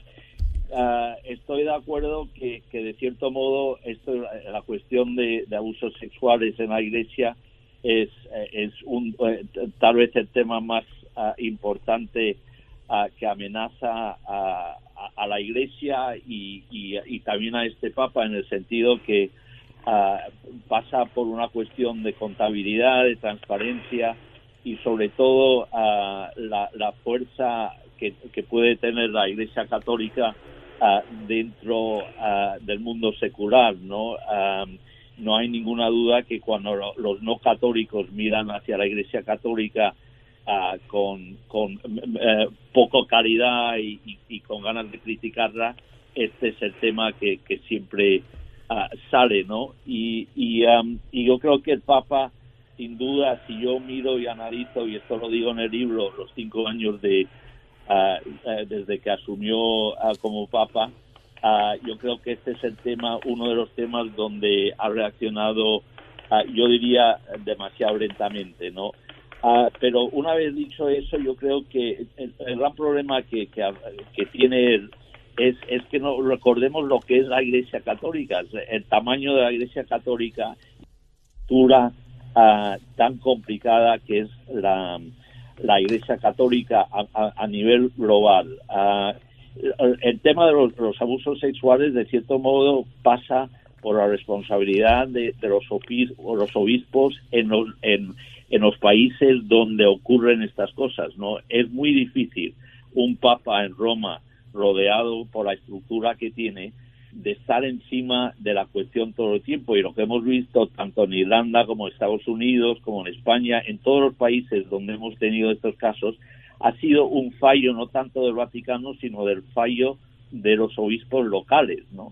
uh, estoy de acuerdo que, que de cierto modo esto, la cuestión de, de abusos sexuales en la Iglesia es, es un, tal vez el tema más uh, importante uh, que amenaza a, a, a la Iglesia y, y, y también a este Papa, en el sentido que Uh, pasa por una cuestión de contabilidad, de transparencia y sobre todo uh, la, la fuerza que, que puede tener la Iglesia Católica uh, dentro uh, del mundo secular, ¿no? Um, no hay ninguna duda que cuando lo, los no católicos miran hacia la Iglesia Católica uh, con, con uh, poco caridad y, y, y con ganas de criticarla, este es el tema que, que siempre Uh, sale, ¿no? Y y, um, y yo creo que el Papa, sin duda, si yo miro y analizo, y esto lo digo en el libro, los cinco años de uh, uh, desde que asumió uh, como Papa, uh, yo creo que este es el tema, uno de los temas donde ha reaccionado, uh, yo diría, demasiado lentamente, ¿no? Uh, pero una vez dicho eso, yo creo que el, el gran problema que, que, que tiene el Es, es que no recordemos lo que es la Iglesia Católica, el tamaño de la Iglesia Católica, la estructura uh, tan complicada que es la, la Iglesia Católica a, a, a nivel global. Uh, el, el tema de los, los abusos sexuales, de cierto modo, pasa por la responsabilidad de, de los, obispos, los obispos en los, en, en los países donde ocurren estas cosas, ¿no? Es muy difícil un papa en Roma, rodeado por la estructura que tiene, de estar encima de la cuestión todo el tiempo. Y lo que hemos visto tanto en Irlanda como en Estados Unidos, como en España, en todos los países donde hemos tenido estos casos, ha sido un fallo no tanto del Vaticano, sino del fallo de los obispos locales, ¿no?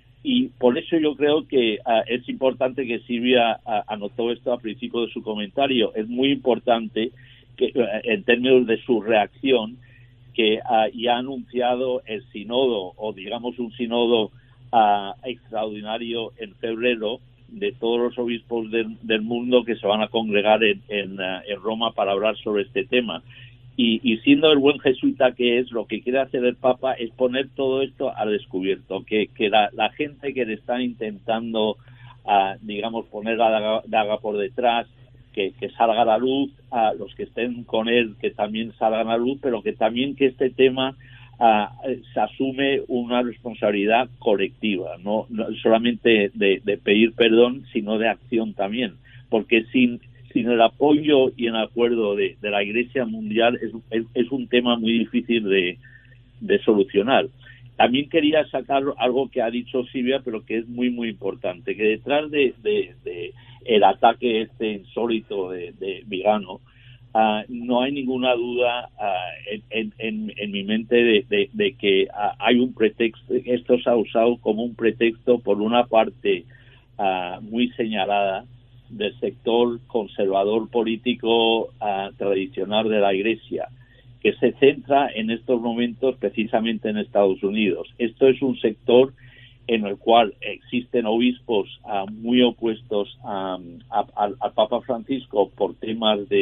Y por eso yo creo que uh, es importante que Silvia uh, anotó esto al principio de su comentario. Es muy importante que uh, en términos de su reacción, que uh, ya ha anunciado el sínodo, o digamos un sínodo uh, extraordinario en febrero, de todos los obispos del, del mundo que se van a congregar en, en, uh, en Roma para hablar sobre este tema. Y, y siendo el buen jesuita que es, lo que quiere hacer el Papa es poner todo esto al descubierto, que, que la, la gente que le está intentando, uh, digamos, poner la daga, daga por detrás, Que, que salga a la luz, a los que estén con él, que también salgan a la luz, pero que también que este tema uh, se asume una responsabilidad colectiva, no, no solamente de, de pedir perdón, sino de acción también, porque sin sin el apoyo y el acuerdo de, de la Iglesia Mundial es, es, es un tema muy difícil de, de solucionar. También quería sacar algo que ha dicho Silvia, pero que es muy, muy importante, que detrás de, de, de el ataque este insólito de, de Vigano, uh, no hay ninguna duda uh, en, en, en mi mente de, de, de que uh, hay un pretexto, esto se ha usado como un pretexto por una parte uh, muy señalada del sector conservador político uh, tradicional de la Iglesia, que se centra en estos momentos precisamente en Estados Unidos. Esto es un sector en el cual existen obispos uh, muy opuestos um, a, a, al Papa Francisco por temas de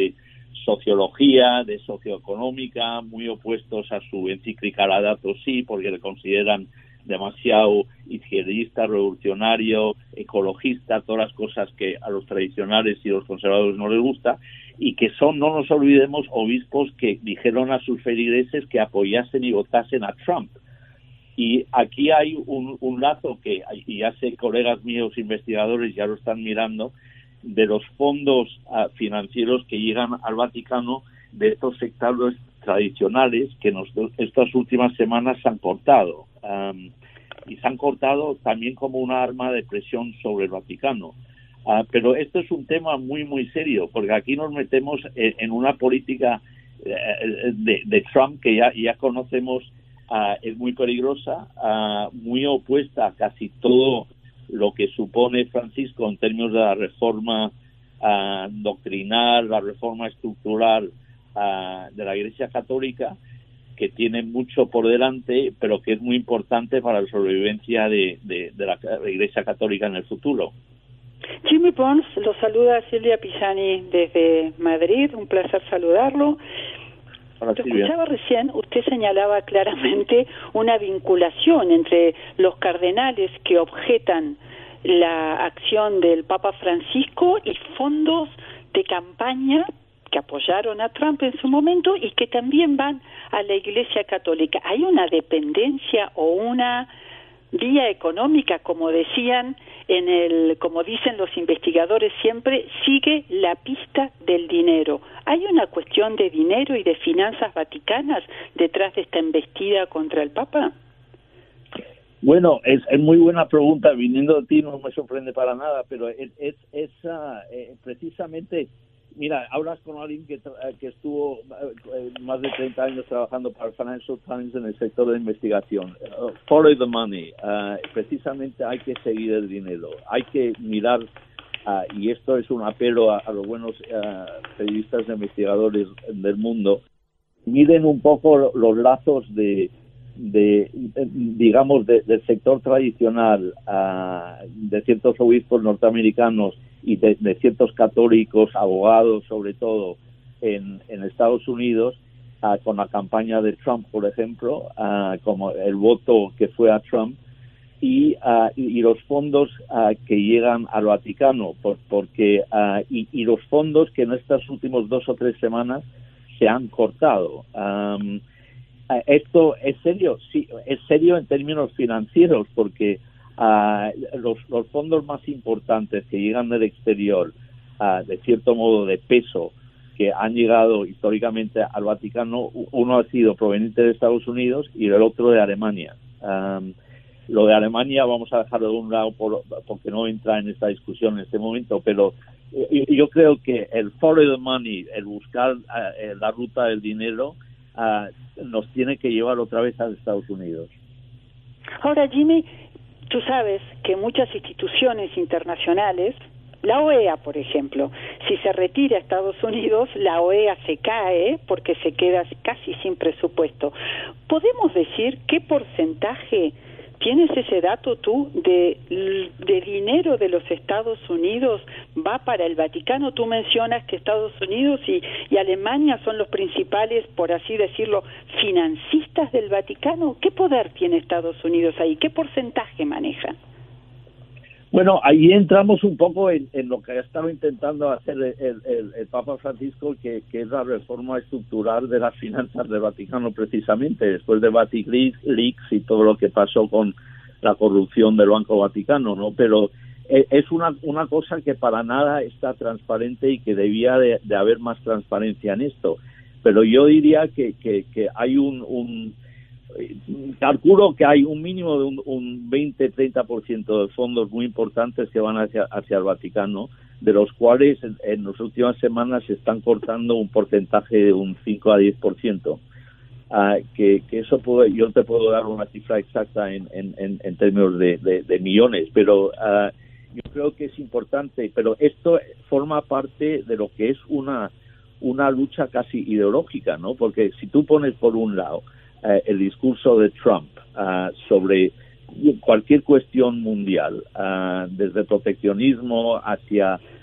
sociología, de socioeconómica, muy opuestos a su encíclica Laudato Si, porque le consideran demasiado izquierdista, revolucionario, ecologista, todas las cosas que a los tradicionales y los conservadores no les gusta, y que son, no nos olvidemos, obispos que dijeron a sus feligreses que apoyasen y votasen a Trump. Y aquí hay un, un lazo que, y ya sé, colegas míos investigadores ya lo están mirando, de los fondos uh, financieros que llegan al Vaticano de estos sectarios tradicionales que nos, estas últimas semanas se han cortado. Um, y se han cortado también como una arma de presión sobre el Vaticano. Uh, pero esto es un tema muy, muy serio, porque aquí nos metemos en, en una política uh, de, de Trump que ya, ya conocemos, uh, es muy peligrosa, uh, muy opuesta a casi todo lo que supone Francisco en términos de la reforma uh, doctrinal, la reforma estructural uh, de la Iglesia Católica, que tiene mucho por delante, pero que es muy importante para la sobrevivencia de, de, de la Iglesia Católica en el futuro. Jimmy Pons, lo saluda Silvia Pisani desde Madrid, un placer saludarlo. Hola, Te Silvia. escuchaba recién, usted señalaba claramente una vinculación entre los cardenales que objetan la acción del Papa Francisco y fondos de campaña que apoyaron a Trump en su momento y que también van a la Iglesia Católica. ¿Hay una dependencia o una vía económica, como decían en el, como dicen los investigadores siempre, sigue la pista del dinero? ¿Hay una cuestión de dinero y de finanzas vaticanas detrás de esta embestida contra el Papa? Bueno, es, es muy buena pregunta. Viniendo de ti no me sorprende para nada, pero es, es, es uh, eh, precisamente, mira, hablas con alguien que, que estuvo eh, más de treinta años trabajando para el Financial Times en el sector de investigación. Uh, follow the money. Uh, precisamente hay que seguir el dinero. Hay que mirar, uh, y esto es un apelo a, a los buenos uh, periodistas e investigadores del mundo, miren un poco los lazos de de, de digamos de, del sector tradicional, uh, de ciertos obispos norteamericanos y de, de ciertos católicos, abogados sobre todo en, en Estados Unidos, uh, con la campaña de Trump, por ejemplo, uh, como el voto que fue a Trump, y, uh, y, y los fondos uh, que llegan al Vaticano, por, porque uh, y, y los fondos que en estos últimos dos o tres semanas se han cortado. Um, Esto es serio, sí, es serio en términos financieros, porque uh, los, los fondos más importantes que llegan del exterior, uh, de cierto modo de peso, que han llegado históricamente al Vaticano, uno ha sido proveniente de Estados Unidos y el otro de Alemania. Um, lo de Alemania vamos a dejarlo de un lado por, porque no entra en esta discusión en este momento, pero yo, yo creo que el follow the money, el buscar uh, la ruta del dinero, Uh, nos tiene que llevar otra vez a Estados Unidos. Ahora, Jimmy, tú sabes que muchas instituciones internacionales, la O E A, por ejemplo, si se retira a Estados Unidos, la O E A se cae porque se queda casi sin presupuesto. ¿Podemos decir qué porcentaje, tienes ese dato tú, de, de dinero de los Estados Unidos va para el Vaticano? Tú mencionas que Estados Unidos y, y Alemania son los principales, por así decirlo, financistas del Vaticano. ¿Qué poder tiene Estados Unidos ahí? ¿Qué porcentaje manejan? Bueno, ahí entramos un poco en, en lo que ha estado intentando hacer el, el, el Papa Francisco, que, que es la reforma estructural de las finanzas del Vaticano, precisamente, después de Vatileaks y todo lo que pasó con la corrupción del Banco Vaticano, ¿no? Pero es una, una cosa que para nada está transparente y que debía de, de haber más transparencia en esto. Pero yo diría que, que, que hay un... un calculo que hay un mínimo de un, un veinte a treinta por ciento de fondos muy importantes que van hacia, hacia el Vaticano, de los cuales en, en las últimas semanas se están cortando un porcentaje de un cinco a diez por ciento. Uh, que, que eso puede, yo te puedo dar una cifra exacta en, en, en, en términos de, de, de millones, pero uh, yo creo que es importante, pero esto forma parte de lo que es una, una lucha casi ideológica, ¿no? Porque si tú pones por un lado Uh, el discurso de Trump uh, sobre cualquier cuestión mundial, uh, desde proteccionismo hacia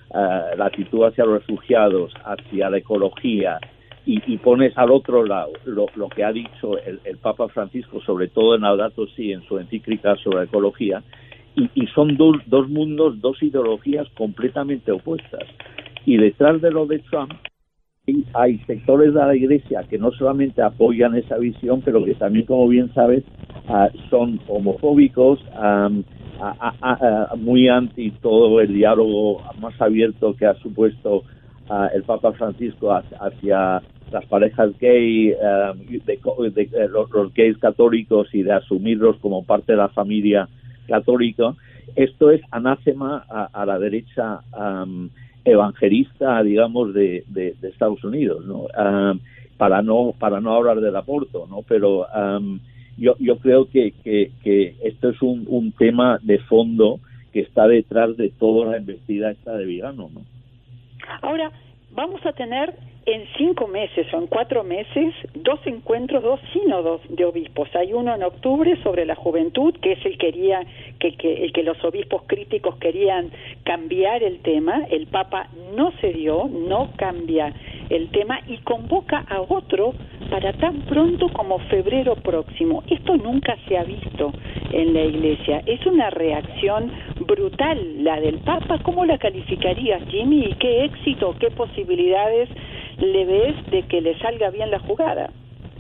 uh, la actitud hacia los refugiados, hacia la ecología, y, y pones al otro lado lo, lo que ha dicho el, el Papa Francisco, sobre todo en Laudato Si, en su encíclica sobre la ecología, y, y son dos, dos mundos, dos ideologías completamente opuestas. Y detrás de lo de Trump hay sectores de la Iglesia que no solamente apoyan esa visión, pero que también, como bien sabes, uh, son homofóbicos, um, a, a, a, muy anti todo el diálogo más abierto que ha supuesto uh, el Papa Francisco hacia, hacia las parejas gay, uh, de, de, de los, los gays católicos, y de asumirlos como parte de la familia católica. Esto es anátema a, a la derecha um, evangelista, digamos, de, de, de Estados Unidos, ¿no? Um, para no para no hablar del aborto, ¿no? Pero um, yo yo creo que, que, que esto es un, un tema de fondo que está detrás de toda la investida esta de Vigano, ¿no? Ahora, vamos a tener en cinco meses o en cuatro meses dos encuentros, dos sínodos de obispos. Hay uno en octubre sobre la juventud, que es el quería que, que el que los obispos críticos querían cambiar el tema. El Papa no cedió, no cambia el tema y convoca a otro para tan pronto como febrero próximo. Esto nunca se ha visto en la Iglesia. Es una reacción brutal la del Papa. ¿Cómo la calificarías, Jimmy? ¿Y qué éxito, qué posibilidades le ves de que le salga bien la jugada?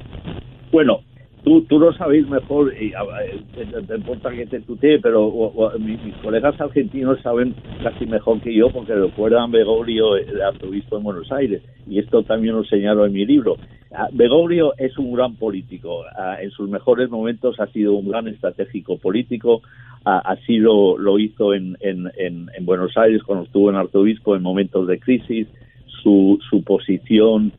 Bueno, tú, tú lo sabéis mejor, y no te importa que te tutee, pero o, o, mis, mis colegas argentinos saben casi mejor que yo, porque recuerdan Bergoglio, el arzobispo de Buenos Aires, y esto también lo señalo en mi libro. Bergoglio es un gran político, en sus mejores momentos ha sido un gran estratégico político, así lo, lo hizo en, en, en, en Buenos Aires cuando estuvo en arzobispo en momentos de crisis. Su, su posición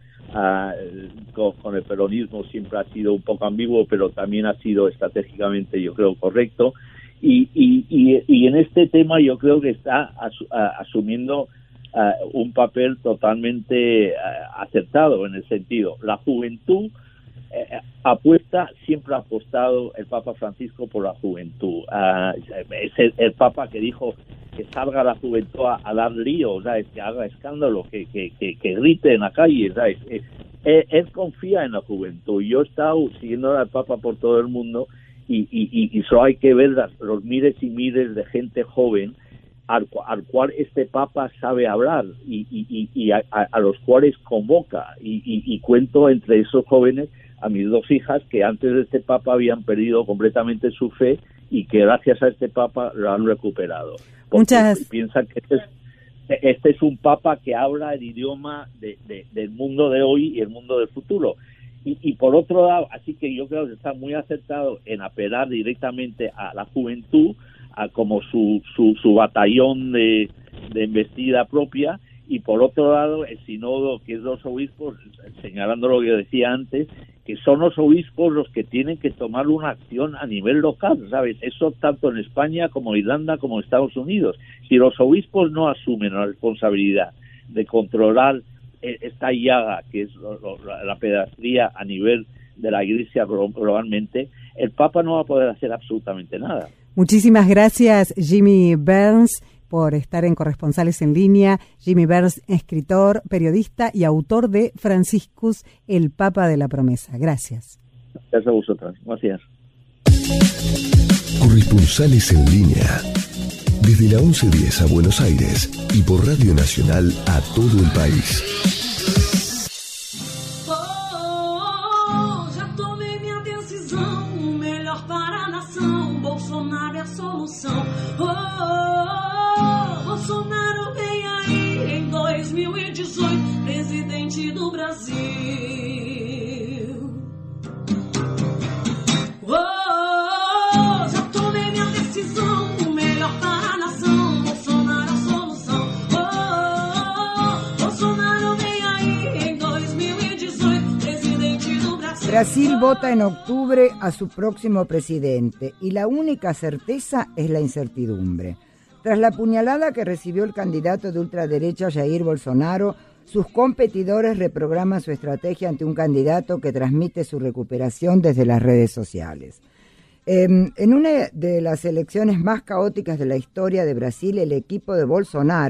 uh, con, con el peronismo siempre ha sido un poco ambiguo, pero también ha sido estratégicamente, yo creo, correcto. Y, y, y, y en este tema yo creo que está asu, uh, asumiendo uh, un papel totalmente uh, acertado, en el sentido, la juventud eh, apuesta, siempre ha apostado el Papa Francisco por la juventud. Uh, es el, el Papa que dijo que salga la juventud a, a dar lío, ¿sabes? Que haga escándalo, que, que, que, que grite en la calle, ¿sabes? Él, él confía en la juventud. Yo he estado siguiendo al Papa por todo el mundo y, y, y solo hay que ver las, los miles y miles de gente joven al, al cual este Papa sabe hablar y, y, y a, a los cuales convoca. Y, y, y cuento entre esos jóvenes a mis dos hijas que antes de este Papa habían perdido completamente su fe y que gracias a este Papa lo han recuperado. Muchas piensan que este es, este es un Papa que habla el idioma de, de, del mundo de hoy y el mundo del futuro. Y, y por otro lado, así que yo creo que está muy acertado en apelar directamente a la juventud a como su, su, su batallón de, de embestida propia. Y por otro lado, el sínodo, que es los obispos, señalando lo que yo decía antes, que son los obispos los que tienen que tomar una acción a nivel local, ¿sabes? Eso tanto en España como en Irlanda como en Estados Unidos. Si los obispos no asumen la responsabilidad de controlar esta llaga que es la pedastría a nivel de la Iglesia globalmente, el Papa no va a poder hacer absolutamente nada. Muchísimas gracias, Jimmy Burns, por estar en Corresponsales en Línea. Jimmy Burns, escritor, periodista y autor de Franciscus, el Papa de la Promesa. Gracias. Gracias a vosotras. Gracias. Corresponsales en Línea. Desde la once diez a Buenos Aires y por Radio Nacional a todo el país. Oh, já tomei minha decisão, o melhor para a nação. Bolsonaro é a solução. Oh, Bolsonaro vem aí em dois mil e dezoito, presidente do Brasil. Oh, já tomei minha decisão, o melhor para a nação. Bolsonaro é a solução. Oh, Bolsonaro vem aí em dois mil e dezoito, presidente do Brasil. Brasil vota en octubre a su próximo presidente y la única certeza es la incertidumbre. Tras la puñalada que recibió el candidato de ultraderecha Jair Bolsonaro, sus competidores reprograman su estrategia ante un candidato que transmite su recuperación desde las redes sociales. Eh, en una de las elecciones más caóticas de la historia de Brasil, el equipo de Bolsonaro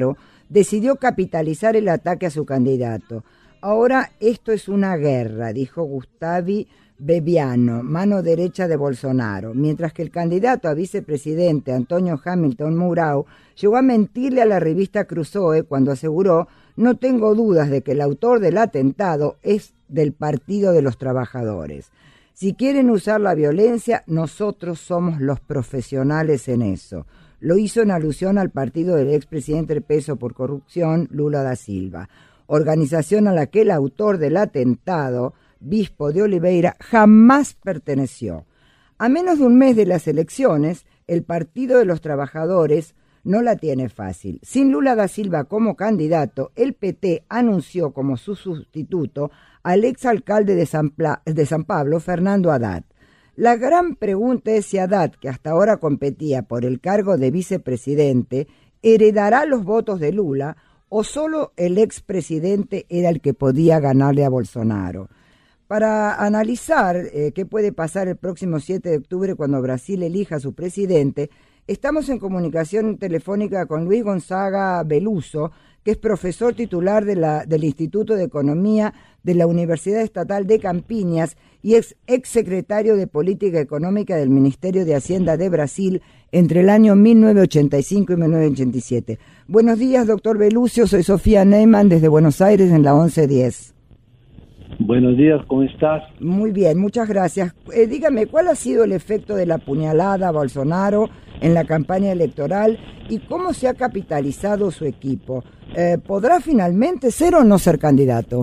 decidió capitalizar el ataque a su candidato. Ahora esto es una guerra, dijo Gustavi Bebiano, mano derecha de Bolsonaro, mientras que el candidato a vicepresidente Antonio Hamilton Mourão llegó a mentirle a la revista Cruzoe cuando aseguró: no tengo dudas de que el autor del atentado es del Partido de los Trabajadores. Si quieren usar la violencia, nosotros somos los profesionales en eso. Lo hizo en alusión al partido del expresidente preso por corrupción, Lula da Silva, organización a la que el autor del atentado, Bispo de Oliveira, jamás perteneció. A menos de un mes de las elecciones, el Partido de los Trabajadores no la tiene fácil. Sin Lula da Silva como candidato, el P T anunció como su sustituto al exalcalde de San, Pla- de San Pablo, Fernando Haddad. La gran pregunta es si Haddad, que hasta ahora competía por el cargo de vicepresidente, heredará los votos de Lula o solo el expresidente era el que podía ganarle a Bolsonaro. Para analizar eh, qué puede pasar el próximo siete de octubre cuando Brasil elija a su presidente, estamos en comunicación telefónica con Luis Gonzaga Beluso, que es profesor titular de la, del Instituto de Economía de la Universidad Estatal de Campiñas y ex, ex secretario de Política Económica del Ministerio de Hacienda de Brasil entre el año mil novecientos ochenta y cinco y mil novecientos ochenta y siete. Buenos días, doctor Beluso, soy Sofía Neyman desde Buenos Aires en la once diez. Buenos días, ¿cómo estás? Muy bien, muchas gracias. Eh, dígame, ¿cuál ha sido el efecto de la puñalada a Bolsonaro en la campaña electoral y cómo se ha capitalizado su equipo? Eh, ¿Podrá finalmente ser o no ser candidato?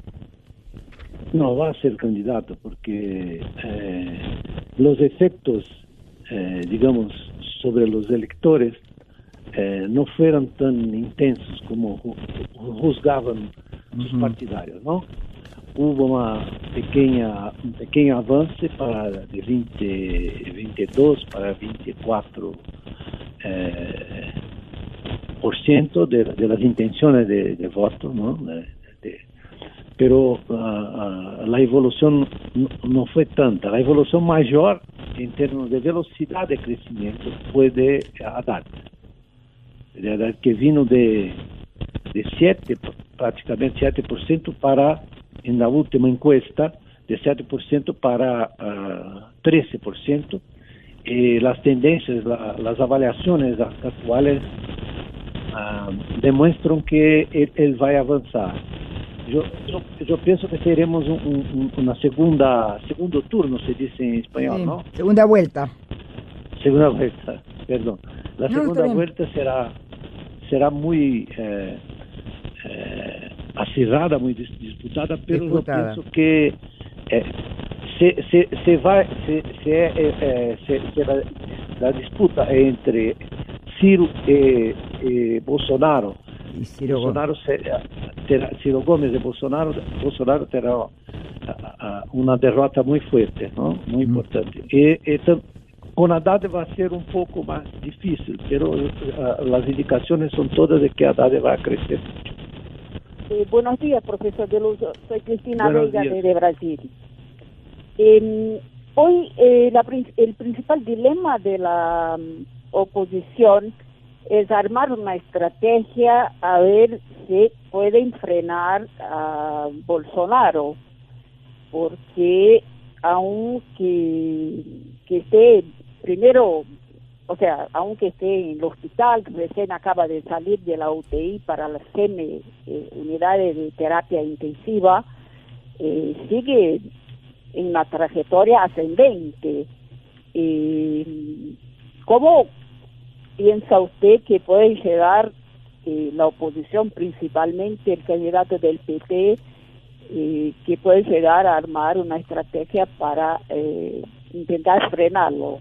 No, va a ser candidato porque eh, los efectos, eh, digamos, sobre los electores eh, no fueron tan intensos como juzgaban sus uh-huh. partidarios, ¿no? Hubo una pequeña, un pequeño avance para de veinte, veintidós para veinticuatro eh, por ciento de, de las intenciones de, de voto, ¿no? De, de, pero uh, uh, la evolución no, no fue tanta. La evolución mayor en términos de velocidad de crecimiento fue de Haddad, de Haddad que vino de, de siete, prácticamente siete por ciento para, en la última encuesta, de siete por ciento para uh, trece por ciento. Eh, las tendencias, la, las avaliaciones actuales uh, demuestran que él, él va a avanzar. Yo, yo, yo pienso que teremos un, un, una segunda, segundo turno, se dice en español, sí, ¿no? Segunda vuelta. Segunda vuelta, perdón. La no, segunda vuelta será, será muy eh, eh, acirrada, muy disputada, pero disputada. Yo pienso que eh, se, se, se va, se, se, eh, eh, se, se la, la disputa entre Ciro y, y Bolsonaro. Y Ciro Bolsonaro será, será, Ciro Gómez de Bolsonaro, Bolsonaro tendrá uh, uh, una derrota muy fuerte, ¿no? Muy mm. importante. Y, y con Haddad va a ser un poco más difícil, pero uh, las indicaciones son todas de que Haddad va a crecer mucho. Eh, buenos días, profesor Beluso. Soy Cristina Buenos Veiga días. de, de Brasil. Eh, hoy eh, la, el principal dilema de la um, oposición es armar una estrategia a ver si pueden frenar a Bolsonaro, porque aunque que esté primero, o sea, aunque esté en el hospital, recién acaba de salir de la U T I para las C M, eh, unidades de terapia intensiva, eh, sigue en una trayectoria ascendente. Eh, ¿Cómo piensa usted que puede llegar eh, la oposición, principalmente el candidato del P T, eh, que puede llegar a armar una estrategia para eh, intentar frenarlo?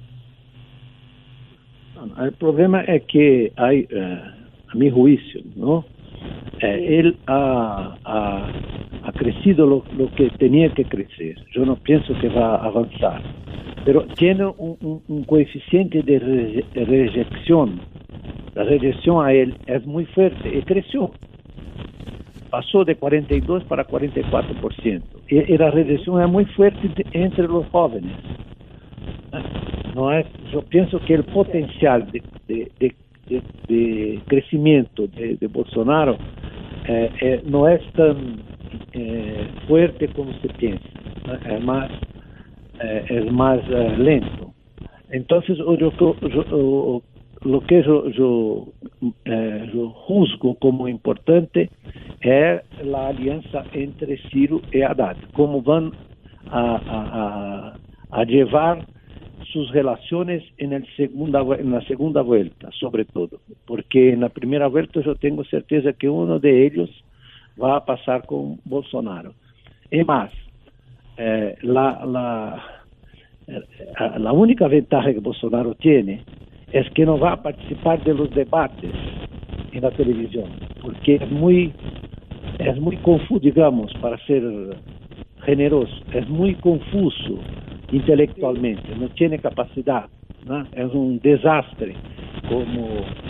El problema es que hay, eh, a mi juicio, ¿no? Eh, él ha, ha, ha crecido lo, lo que tenía que crecer. Yo no pienso que va a avanzar, pero tiene un, un, un coeficiente de, re, de rejección. La rejección a él es muy fuerte y creció. Pasó de cuarenta y dos para cuarenta y cuatro por ciento. Y, y la rejección es muy fuerte de, entre los jóvenes. No es, yo pienso que el potencial de, de, de, de, de crecimiento de, de Bolsonaro eh, eh, no es tan eh, fuerte como se piensa, ¿no? Es más, eh, es más eh, lento. Entonces, yo, yo, yo, lo que yo, yo, eh, yo juzgo como importante es la alianza entre Ciro y Haddad, cómo van a, a, a, a llevar sus relaciones en, el segunda, en la segunda vuelta, sobre todo, porque en la primera vuelta yo tengo certeza que uno de ellos va a pasar con Bolsonaro. Y más, eh, la, la, eh, la única ventaja que Bolsonaro tiene es que no va a participar de los debates en la televisión, porque es muy, es muy confuso, digamos, para ser generoso, es muy confuso intelectualmente, no tiene capacidad, ¿no? Es un desastre como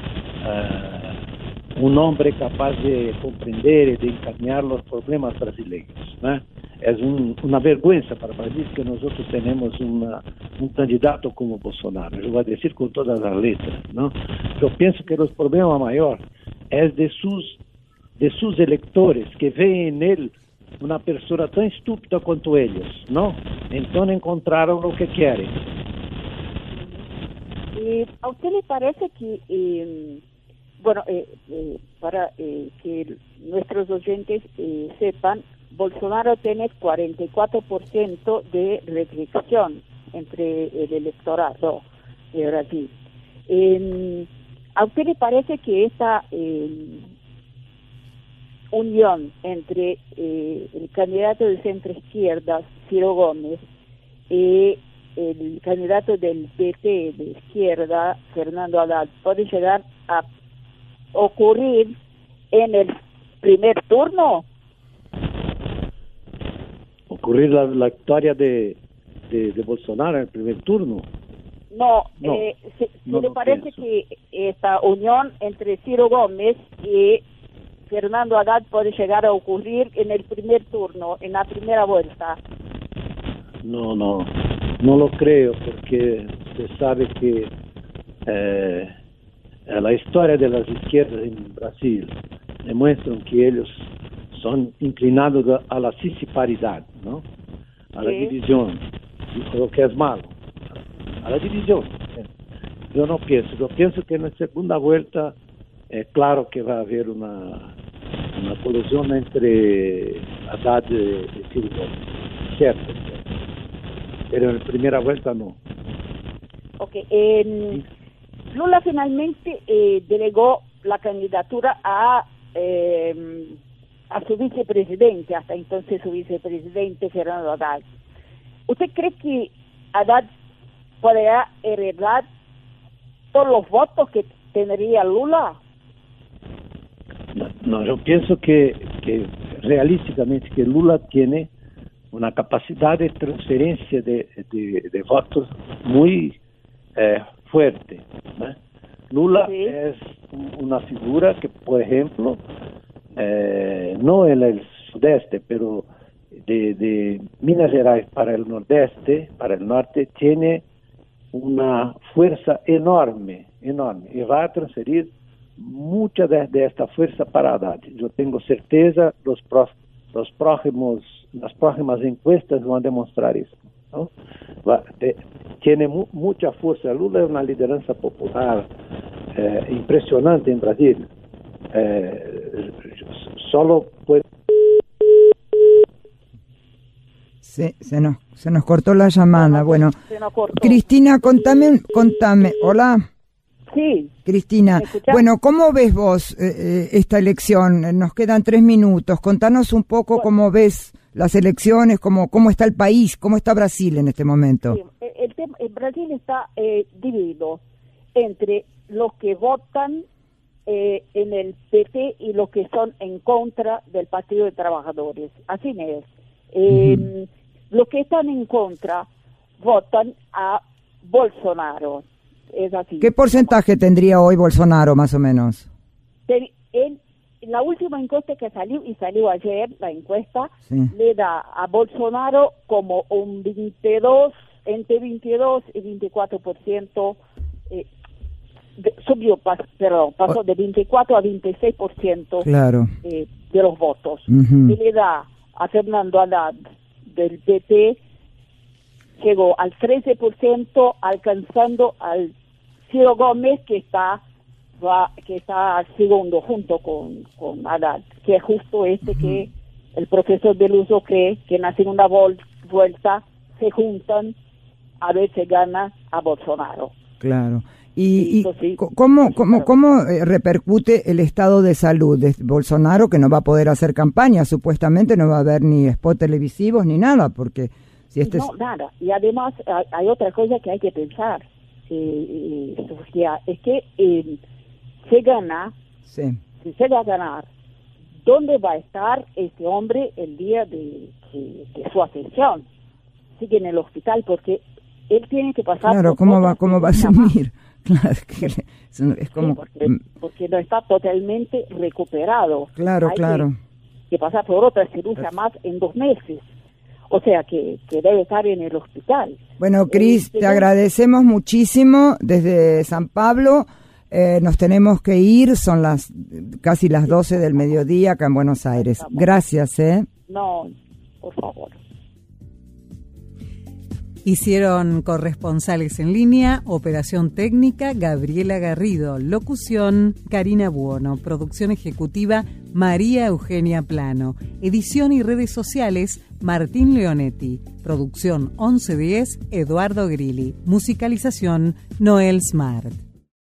uh, un hombre capaz de comprender y de encaminhar los problemas brasileños, ¿no? Es un, una vergüenza para Brasil que nosotros tenemos una, un candidato como Bolsonaro, yo voy a decir con todas las letras, ¿no? Yo pienso que el problema mayor es de sus, de sus electores que ven en él una persona tan estúpida cuanto ellos, ¿no? Entonces encontraron lo que quieren. Eh, ¿A usted le parece que, eh, bueno, eh, eh, para eh, que nuestros oyentes eh, sepan, Bolsonaro tiene cuarenta y cuatro por ciento de reelección entre el electorado de Brasil? Eh, ¿A usted le parece que esta eh, unión entre eh, el candidato de centro izquierda, Ciro Gómez, y el candidato del P T de izquierda, Fernando Haddad, puede llegar a ocurrir en el primer turno? ¿Ocurrir la, la victoria de, de, de Bolsonaro en el primer turno? No, no, eh, si, si no le lo parece pienso. que esta unión entre Ciro Gómez y Fernando Haddad puede llegar a ocurrir en el primer turno, en la primera vuelta. No, no, no lo creo, porque usted sabe que eh, la historia de las izquierdas en Brasil demuestran que ellos son inclinados a la sisiparidad, ¿no? A la Sí. división, lo que es malo, a la división. Yo no pienso, yo pienso que en la segunda vuelta, eh, claro que va a haber una, una colisión entre Haddad y, y Ciro Gómez, cierto, cierto. Pero en la primera vuelta no. Ok, eh, Lula finalmente eh, delegó la candidatura a eh, a su vicepresidente, hasta entonces su vicepresidente Fernando Haddad. ¿Usted cree que Haddad podrá heredar todos los votos que tendría Lula? No, no, yo pienso que, que realísticamente que Lula tiene una capacidad de transferencia de, de, de votos muy eh, fuerte, ¿no? Lula sí. es una figura que, por ejemplo, eh, no en el sudeste, pero de, de Minas Gerais para el nordeste, para el norte, tiene una fuerza enorme, enorme, y va a transferir mucha de, de esta fuerza para Haddad. Yo tengo certeza, los, pro, los próximos, las próximas encuestas van a demostrar eso, ¿no? Va, de, tiene mu, mucha fuerza. Lula es una lideranza popular eh, impresionante en Brasil. Eh, solo puede... Se, se, nos, se nos cortó la llamada. Bueno, Se nos cortó. Cristina, contame, contame. Hola. Sí. Cristina, bueno, ¿cómo ves vos eh, eh, esta elección? Nos quedan tres minutos. Contanos un poco bueno, cómo ves las elecciones, cómo, cómo está el país, cómo está Brasil en este momento. Sí, el, el, el Brasil está eh, dividido entre los que votan eh, en el P T y los que son en contra del Partido de Trabajadores. Así es. Eh, uh-huh. Los que están en contra votan a Bolsonaro. Es así. ¿Qué porcentaje tendría hoy Bolsonaro, más o menos? En, en la última encuesta que salió, y salió ayer, la encuesta, sí. le da a Bolsonaro como un veintidós, entre veintidós y veinticuatro por ciento eh, de, subió, pas, perdón, pasó de veinticuatro a veintiséis por ciento claro. eh, de los votos. Uh-huh. Y le da a Fernando Haddad del P P, llegó al trece por ciento, alcanzando al Ciro Gómez, que está va, que está al segundo junto con, con Haddad, que es justo este uh-huh. que el profesor Beluso cree que en la segunda vol- vuelta se juntan a ver si gana a Bolsonaro. Claro. ¿Y, sí, y sí, cómo, sí, cómo, claro. cómo repercute el estado de salud de Bolsonaro, que no va a poder hacer campaña? Supuestamente no va a haber ni spot televisivos ni nada, porque si este no, es... nada. Y además hay, hay otra cosa que hay que pensar, eh, eh, Sofía, es que eh, se gana, sí. si se va a ganar, ¿dónde va a estar este hombre el día de, de, de su ascensión? Sigue en el hospital, porque él tiene que pasar... Claro, ¿cómo va, cómo va a asumir? Claro, que es como... Sí, porque, porque no está totalmente recuperado. Claro, Hay claro. Que, que pasar por otra cirugía más en dos meses. O sea, que, que debe estar en el hospital. Bueno, Cris, eh, te agradecemos muchísimo desde San Pablo. Eh, nos tenemos que ir, son las casi las doce del mediodía acá en Buenos Aires. Gracias, ¿eh? No, por favor. Hicieron corresponsales en línea, operación técnica Gabriela Garrido, locución Karina Buono, producción ejecutiva María Eugenia Plano, edición y redes sociales Martín Leonetti, producción once diez Eduardo Grilli, musicalización Noel Smart.